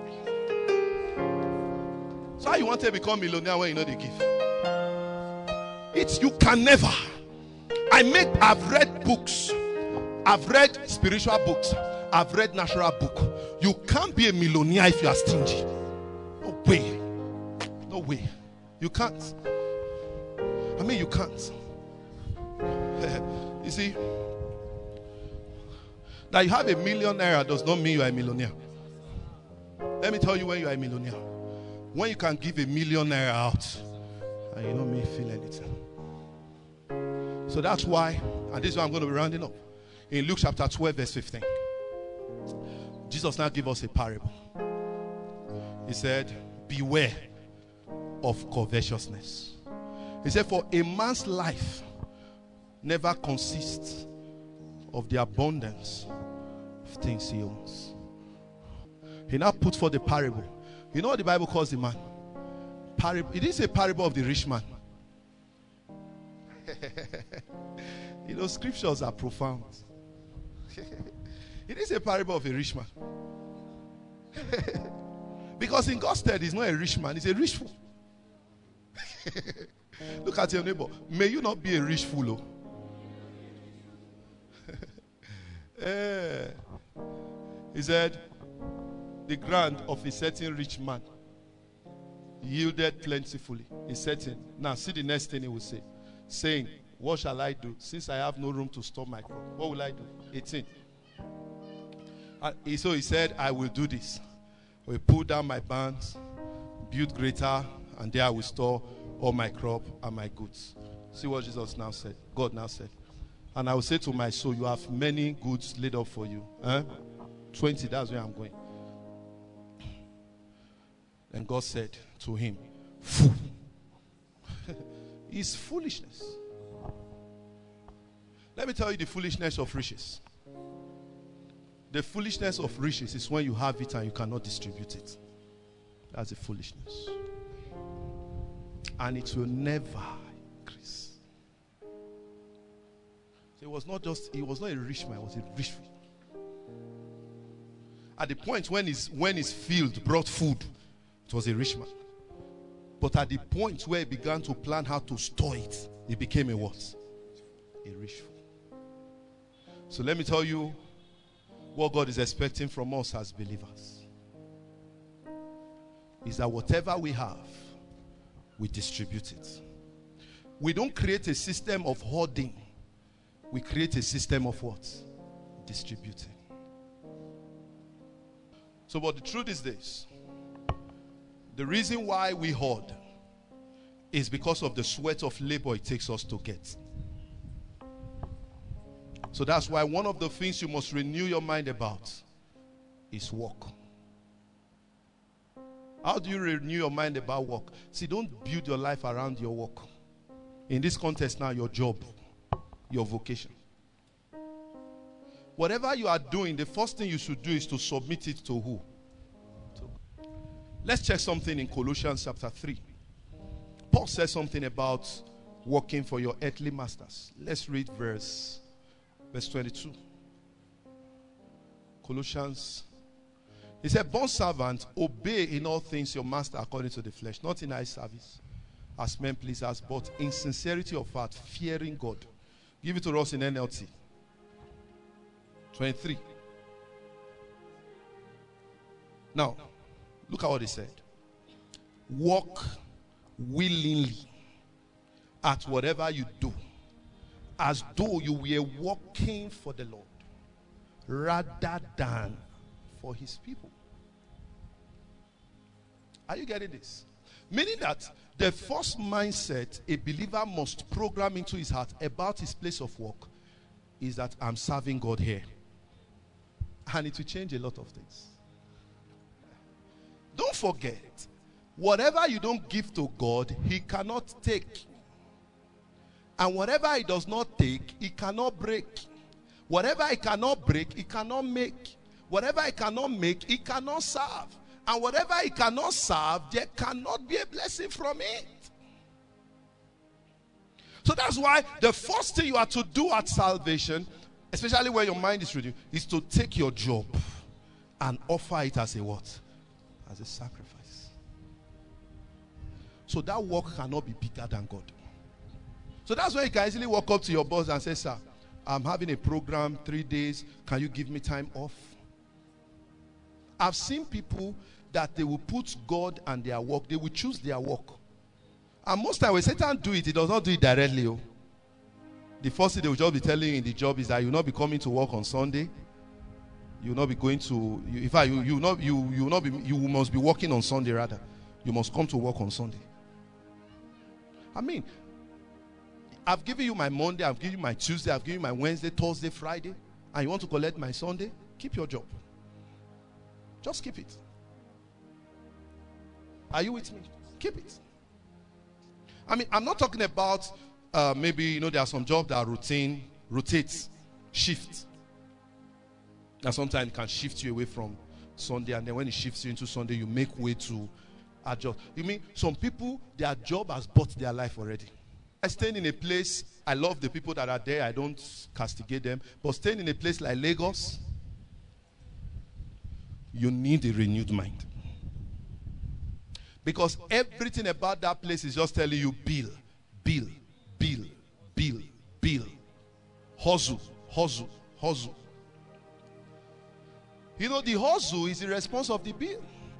Speaker 3: So how you want to become a millionaire when you know they give? It's you can never. I make, I've read books, I've read spiritual books, I've read natural book. You can't be a millionaire if you are stingy. No way. No way. You can't. I mean, you can't. You see, that you have a million naira does not mean you are a millionaire. Let me tell you when you are a millionaire. When you can give a million naira out and you don't may feel anything. So that's why, and this is why I'm going to be rounding up. In Luke chapter twelve, verse fifteen, Jesus now gave us a parable. He said, beware of covetousness. He said, for a man's life never consists of the abundance of things he owns. He now put forth the parable. You know what the Bible calls the man? Parable. It is a parable of the rich man. You know, scriptures are profound. It is a parable of a rich man. Because in God's stead, he's not a rich man, he's a rich fool. Look at your neighbor. May you not be a rich fool. Oh. eh. He said, the ground of a certain rich man yielded plentifully. He said, now see the next thing he will say. Saying, what shall I do since I have no room to store my crop? What will I do? eighteen. And so he said, I will do this. I will pull down my barns, build greater, and there I will store all my crop and my goods. See what Jesus now said. God now said. And I will say to my soul, you have many goods laid up for you. Huh? twenty, that's where I'm going. And God said to him, fool. It's foolishness. Let me tell you the foolishness of riches. The foolishness of riches is when you have it and you cannot distribute it. That's the foolishness. And it will never increase. So it was not just, he was not a rich man, he was a rich fool. At the point when his, when his field brought food, it was a rich man. But at the point where he began to plan how to store it, he became a what? A rich fool. So let me tell you what God is expecting from us as believers. Is that whatever we have, we distribute it. We don't create a system of hoarding we create a system of what? Distributing. So, but the truth is this. The reason why we hoard is because of the sweat of labor it takes us to get. So that's why one of the things you must renew your mind about is work. How do you renew your mind about work? See, don't build your life around your work. In this context now, your job, your vocation. Whatever you are doing, the first thing you should do is to submit it to who? To Let's check something in Colossians chapter three. Paul says something about working for your earthly masters. Let's read verse, verse twenty-two. Colossians. He said, "Bond servant, obey in all things your master according to the flesh, not in eye service, as men pleasers, but in sincerity of heart, fearing God." Give it to us in N L T. twenty-three. Now, look at what he said. Walk willingly at whatever you do, as though you were working for the Lord, rather than for his people. Are you getting this? Meaning that the first mindset a believer must program into his heart about his place of work is that I'm serving God here. And it will change a lot of things. Don't forget, whatever you don't give to God, he cannot take. And whatever he does not take, he cannot break. Whatever he cannot break, he cannot make. Whatever he cannot make, he cannot serve. And whatever he cannot serve, there cannot be a blessing from it. So that's why the first thing you are to do at salvation, especially when your mind is renewed, is to take your job and offer it as a what? As a sacrifice. So that work cannot be bigger than God. So that's why you can easily walk up to your boss and say, "Sir, I'm having a program, three days. Can you give me time off?" I've seen people that they will put God and their work. They will choose their work. And most times when Satan do it, he does not do it directly. Oh. The first thing they will just be telling you in the job is that you will not be coming to work on Sunday. You will not be going to, you, in fact, you, you, will not, you, you, will not be, you must be working on Sunday rather. You must come to work on Sunday. I mean, I've given you my Monday, I've given you my Tuesday, I've given you my Wednesday, Thursday, Friday, and you want to collect my Sunday? Keep your job. Just keep it. Are you with me? Keep it. I mean, I'm not talking about uh, maybe, you know, there are some jobs that are routine, rotates, shift. And sometimes it can shift you away from Sunday, and then when it shifts you into Sunday, you make way to adjust. You mean some people, their job has bought their life already. I staying in a place, I love the people that are there, I don't castigate them, but staying in a place like Lagos, you need a renewed mind. Because everything about that place is just telling you bill, bill, bill, bill, bill. Hustle, hustle, hustle. You know, the hustle is the response of the bill.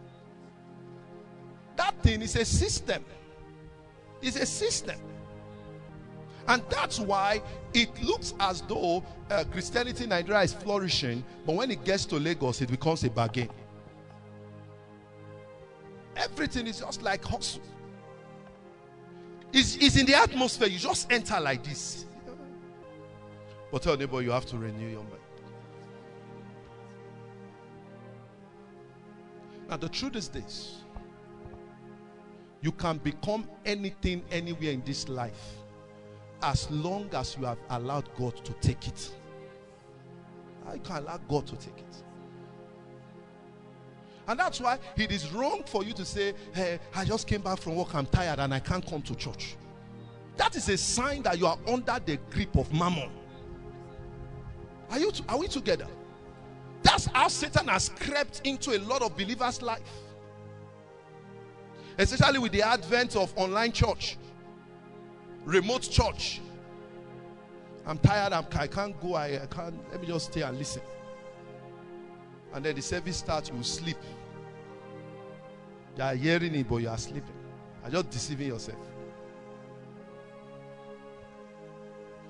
Speaker 3: That thing is a system. It's a system. And that's why it looks as though uh, Christianity in Nigeria is flourishing, but when it gets to Lagos, it becomes a bargain. Everything is just like hustle. It's, it's in the atmosphere. You just enter like this. But tell neighbor, you have to renew your mind. Now the truth is this. You can become anything anywhere in this life as long as you have allowed God to take it. You can allow God to take it. And that's why it is wrong for you to say, "Hey, I just came back from work, I'm tired and I can't come to church." That is a sign that you are under the grip of mammon. Are you? Are we together? That's how Satan has crept into a lot of believers' life. Especially with the advent of online church, remote church. I'm tired, I'm, I can't go, I, I can't, let me just stay and listen. And then the service starts, you will sleep. You are hearing it, but you are sleeping. You're just deceiving yourself.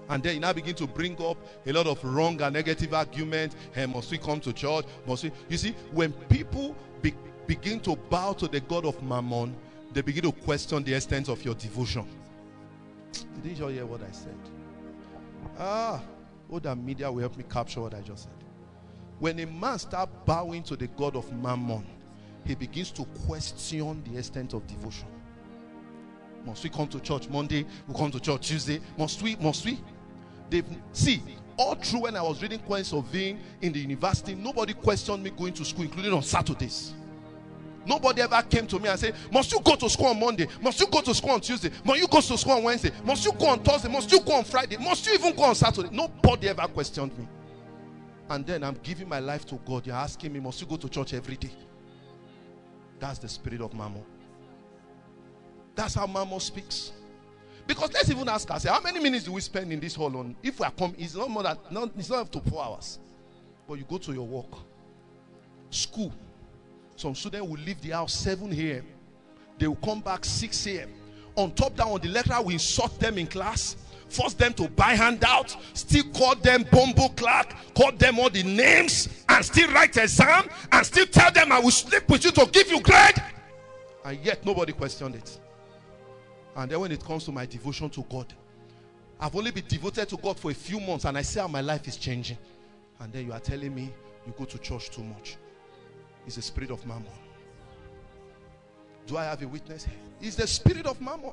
Speaker 3: And then you now begin to bring up a lot of wrong and negative arguments. Hey, must we come to church? Must we? You see, when people be, begin to bow to the God of Mammon, they begin to question the extent of your devotion. Did you hear what I said? Ah, oh, the media will help me capture what I just said. When a man starts bowing to the God of Mammon, he begins to question the extent of devotion. Must we come to church Monday? We come to church Tuesday. Must we? Must we? They've, see, all through when I was reading Coins of Vain in the university, nobody questioned me going to school, including on Saturdays. Nobody ever came to me and said, must you go to school on Monday? Must you go to school on Tuesday? Must you go to school on Wednesday? Must you go on Thursday? Must you go on Friday? Must you even go on Saturday? Nobody ever questioned me. And then I'm giving my life to God. You're asking me, must you go to church every day? That's the spirit of Mammon. That's how Mammon speaks. Because let's even ask ourselves, how many minutes do we spend in this hall on? If we are coming, it's not more than, not, it's not up to four hours. But you go to your work. School. Some students will leave the house seven a m They will come back six a m On top down, on the lecturer will insult them in class, force them to buy handouts, still call them bumbo clerk, call them all the names, and still write exam, and still tell them I will sleep with you to give you grade. And yet nobody questioned it. And then when it comes to my devotion to God, I've only been devoted to God for a few months, and I see how my life is changing. And then you are telling me you go to church too much. It's the spirit of Mammon. Do I have a witness? It's the spirit of Mammon.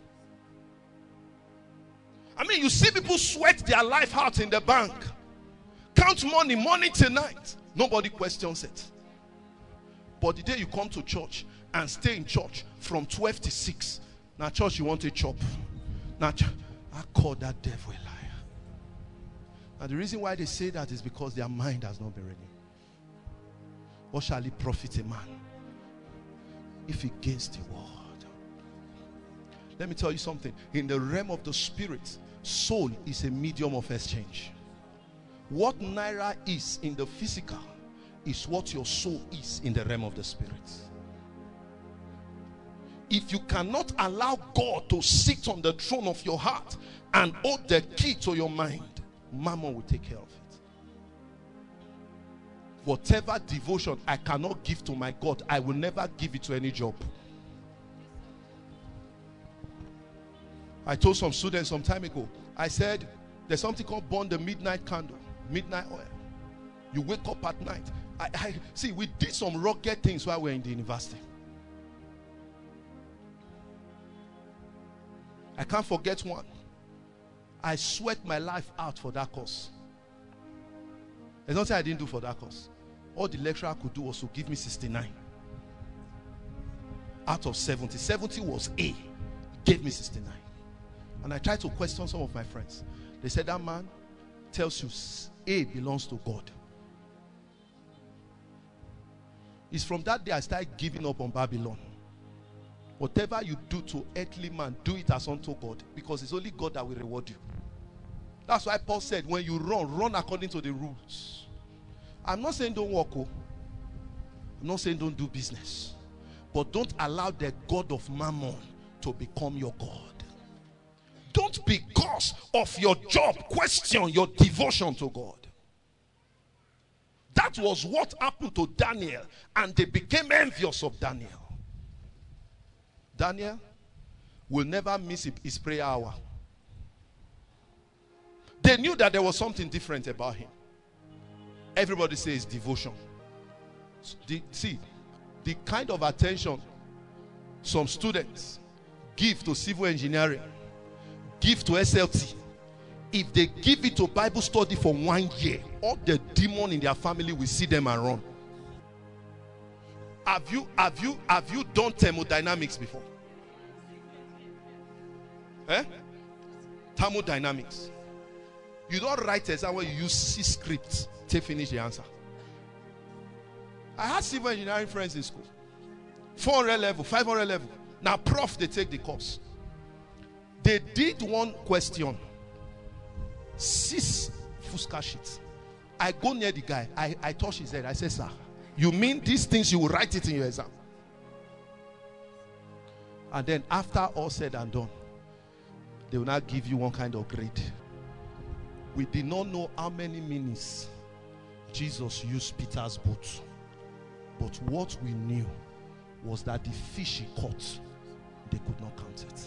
Speaker 3: I mean, you see people sweat their life out in the bank, count money, money tonight. Nobody questions it. But the day you come to church and stay in church from twelve to six, now church you want a chop. Now I call that devil a liar. And the reason why they say that is because their mind has not been renewed. What shall it profit a man if he gains the world? Let me tell you something. In the realm of the spirit, soul is a medium of exchange. What naira is in the physical is what your soul is in the realm of the spirit. If you cannot allow God to sit on the throne of your heart and hold the key to your mind, Mammon will take care of it. Whatever devotion I cannot give to my God, I will never give it to any job. I told some students some time ago, I said, there's something called burn the midnight candle, midnight oil. You wake up at night. I, I see, we did some rugged things while we were in the university. I can't forget one. I sweat my life out for that course. There's nothing I didn't do for that course. All the lecturer could do was to give me sixty-nine. Out of seventy. seventy was A. He gave me sixty-nine. And I tried to question some of my friends. They said, that man tells you A belongs to God. It's from that day I started giving up on Babylon. Whatever you do to earthly man, do it as unto God. Because it's only God that will reward you. That's why Paul said, when you run, run according to the rules. I'm not saying don't walk. Oh. I'm not saying don't do business. But don't allow the God of Mammon to become your God. Don't, because of your job, question your devotion to God. That was what happened to Daniel. And they became envious of Daniel. Daniel will never miss his prayer hour. They knew that there was something different about him. Everybody says devotion. The, see, the kind of attention some students give to civil engineering, give to S L T, if they give it to Bible study for one year, all the demon in their family will see them and run. Have you, have you, have you done thermodynamics before? Eh? Thermodynamics. You don't write exam when you use C script to finish the answer. I had civil engineering friends in school. four hundred level, five hundred level. Now prof, they take the course. They did one question. Six Fusca sheets. I go near the guy. I, I touch his head. I say, sir, you mean these things you will write it in your exam? And then after all said and done, they will now give you one kind of grade. We did not know how many minutes Jesus used Peter's boat. But what we knew was that the fish he caught, they could not count it.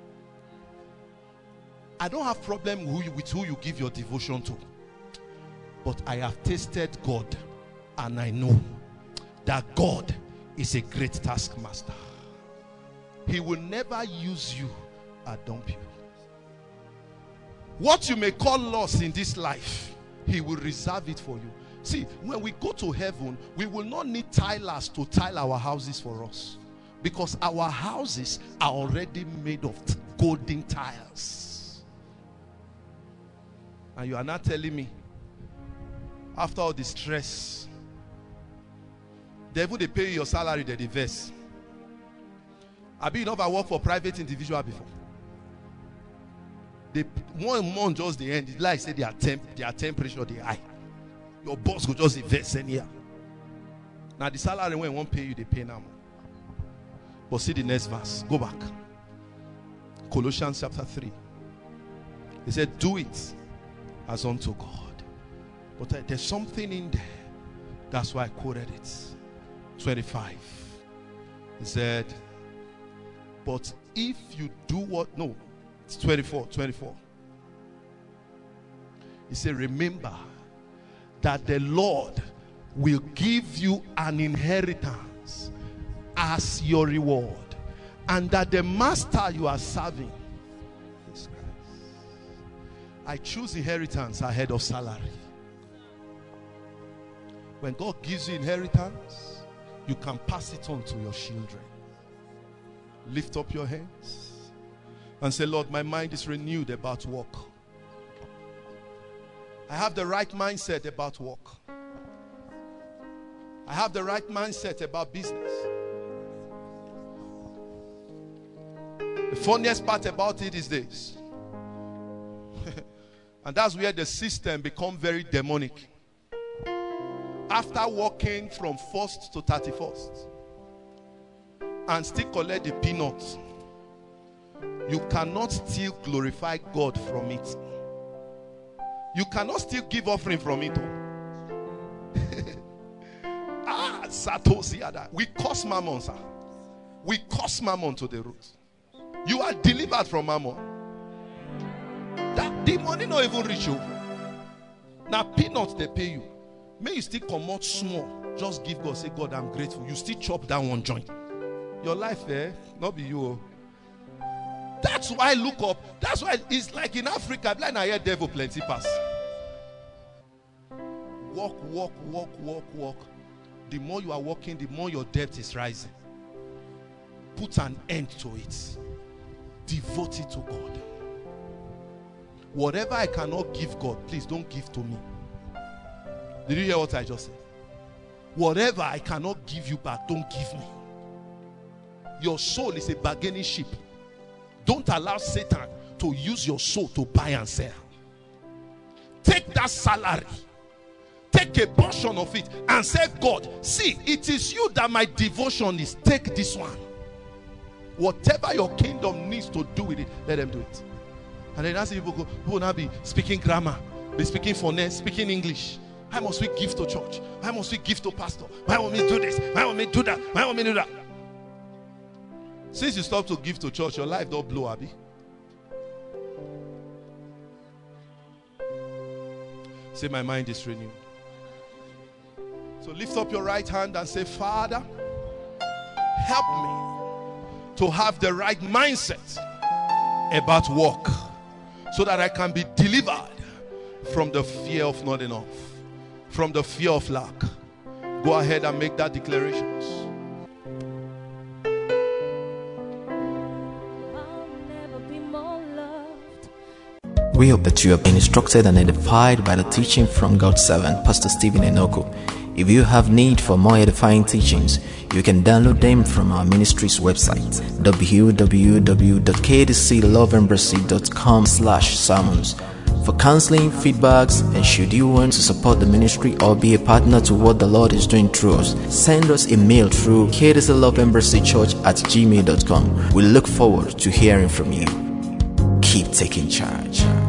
Speaker 3: I don't have problem who you, with who you give your devotion to. But I have tasted God, and I know that God is a great taskmaster. He will never use you or dump you. What you may call loss in this life, he will reserve it for you. See, when we go to heaven, we will not need tilers to tile our houses for us, because our houses are already made of golden tiles. And you are not telling me, after all the stress, devil they pay you your salary, they invest. Have you never worked for private individual before? They one month just the end. It's like say their temp, their temperature they high. Your boss will just invest in here. Now the salary when won't pay you, they pay now. But see the next verse. Go back. Colossians chapter three. He said, "Do it as unto God." But uh, there's something in there. That's why I quoted it. twenty-five. He said, "But if you do what?" No, it's twenty-four. twenty-four. He said, "Remember that the Lord will give you an inheritance as your reward, and that the master you are serving is Christ." I choose inheritance ahead of salary. When God gives you inheritance, you can pass it on to your children. Lift up your hands and say, "Lord, my mind is renewed about work. I have the right mindset about work. I have the right mindset about business." The funniest part about it is this. And that's where the system becomes very demonic. After working from first to thirty-first and still collect the peanuts, you cannot still glorify God from it. You cannot still give offering from it. Ah, Satosiada. We curse mammon, sir. We curse mammon to the root. You are delivered from mammon. That the money not even reach you. Now peanuts they pay you. May you still come out small. Just give God. Say, "God, I'm grateful." You still chop down one joint. Your life there, not be you. That's why I look up. That's why it's like in Africa. Blind I hear devil plenty pass. Walk, walk, walk, walk, walk. The more you are walking, the more your debt is rising. Put an end to it. Devote it to God. Whatever I cannot give God, please don't give to me. Did you hear what I just said? Whatever I cannot give you back, don't give me. Your soul is a bargaining chip. Don't allow Satan to use your soul to buy and sell. Take that salary, take a portion of it and say, "God, see, it is you that my devotion is. Take this one. Whatever your kingdom needs to do with it, let them do it." And then as people go, who will now be speaking grammar, be speaking phonetics, speaking English. Why must we give to church? Why must we give to pastor? Why won't we do this? Why won't we do that? Why won't we do that? Since you stop to give to church, your life don't blow, Abby. Say, "My mind is renewed." So lift up your right hand and say, "Father, help me to have the right mindset about work, so that I can be delivered from the fear of not enough, from the fear of lack." Go ahead and make that declaration.
Speaker 2: We hope that you have been instructed and edified by the teaching from God's servant, Pastor Stephen Enoku. If you have need for more edifying teachings, you can download them from our ministry's website, w w w dot k d c love embassy dot com slash sermons. For counseling, feedbacks, and should you want to support the ministry or be a partner to what the Lord is doing through us, send us a mail through k d c love embassy church at gmail dot com. We look forward to hearing from you. Keep taking charge.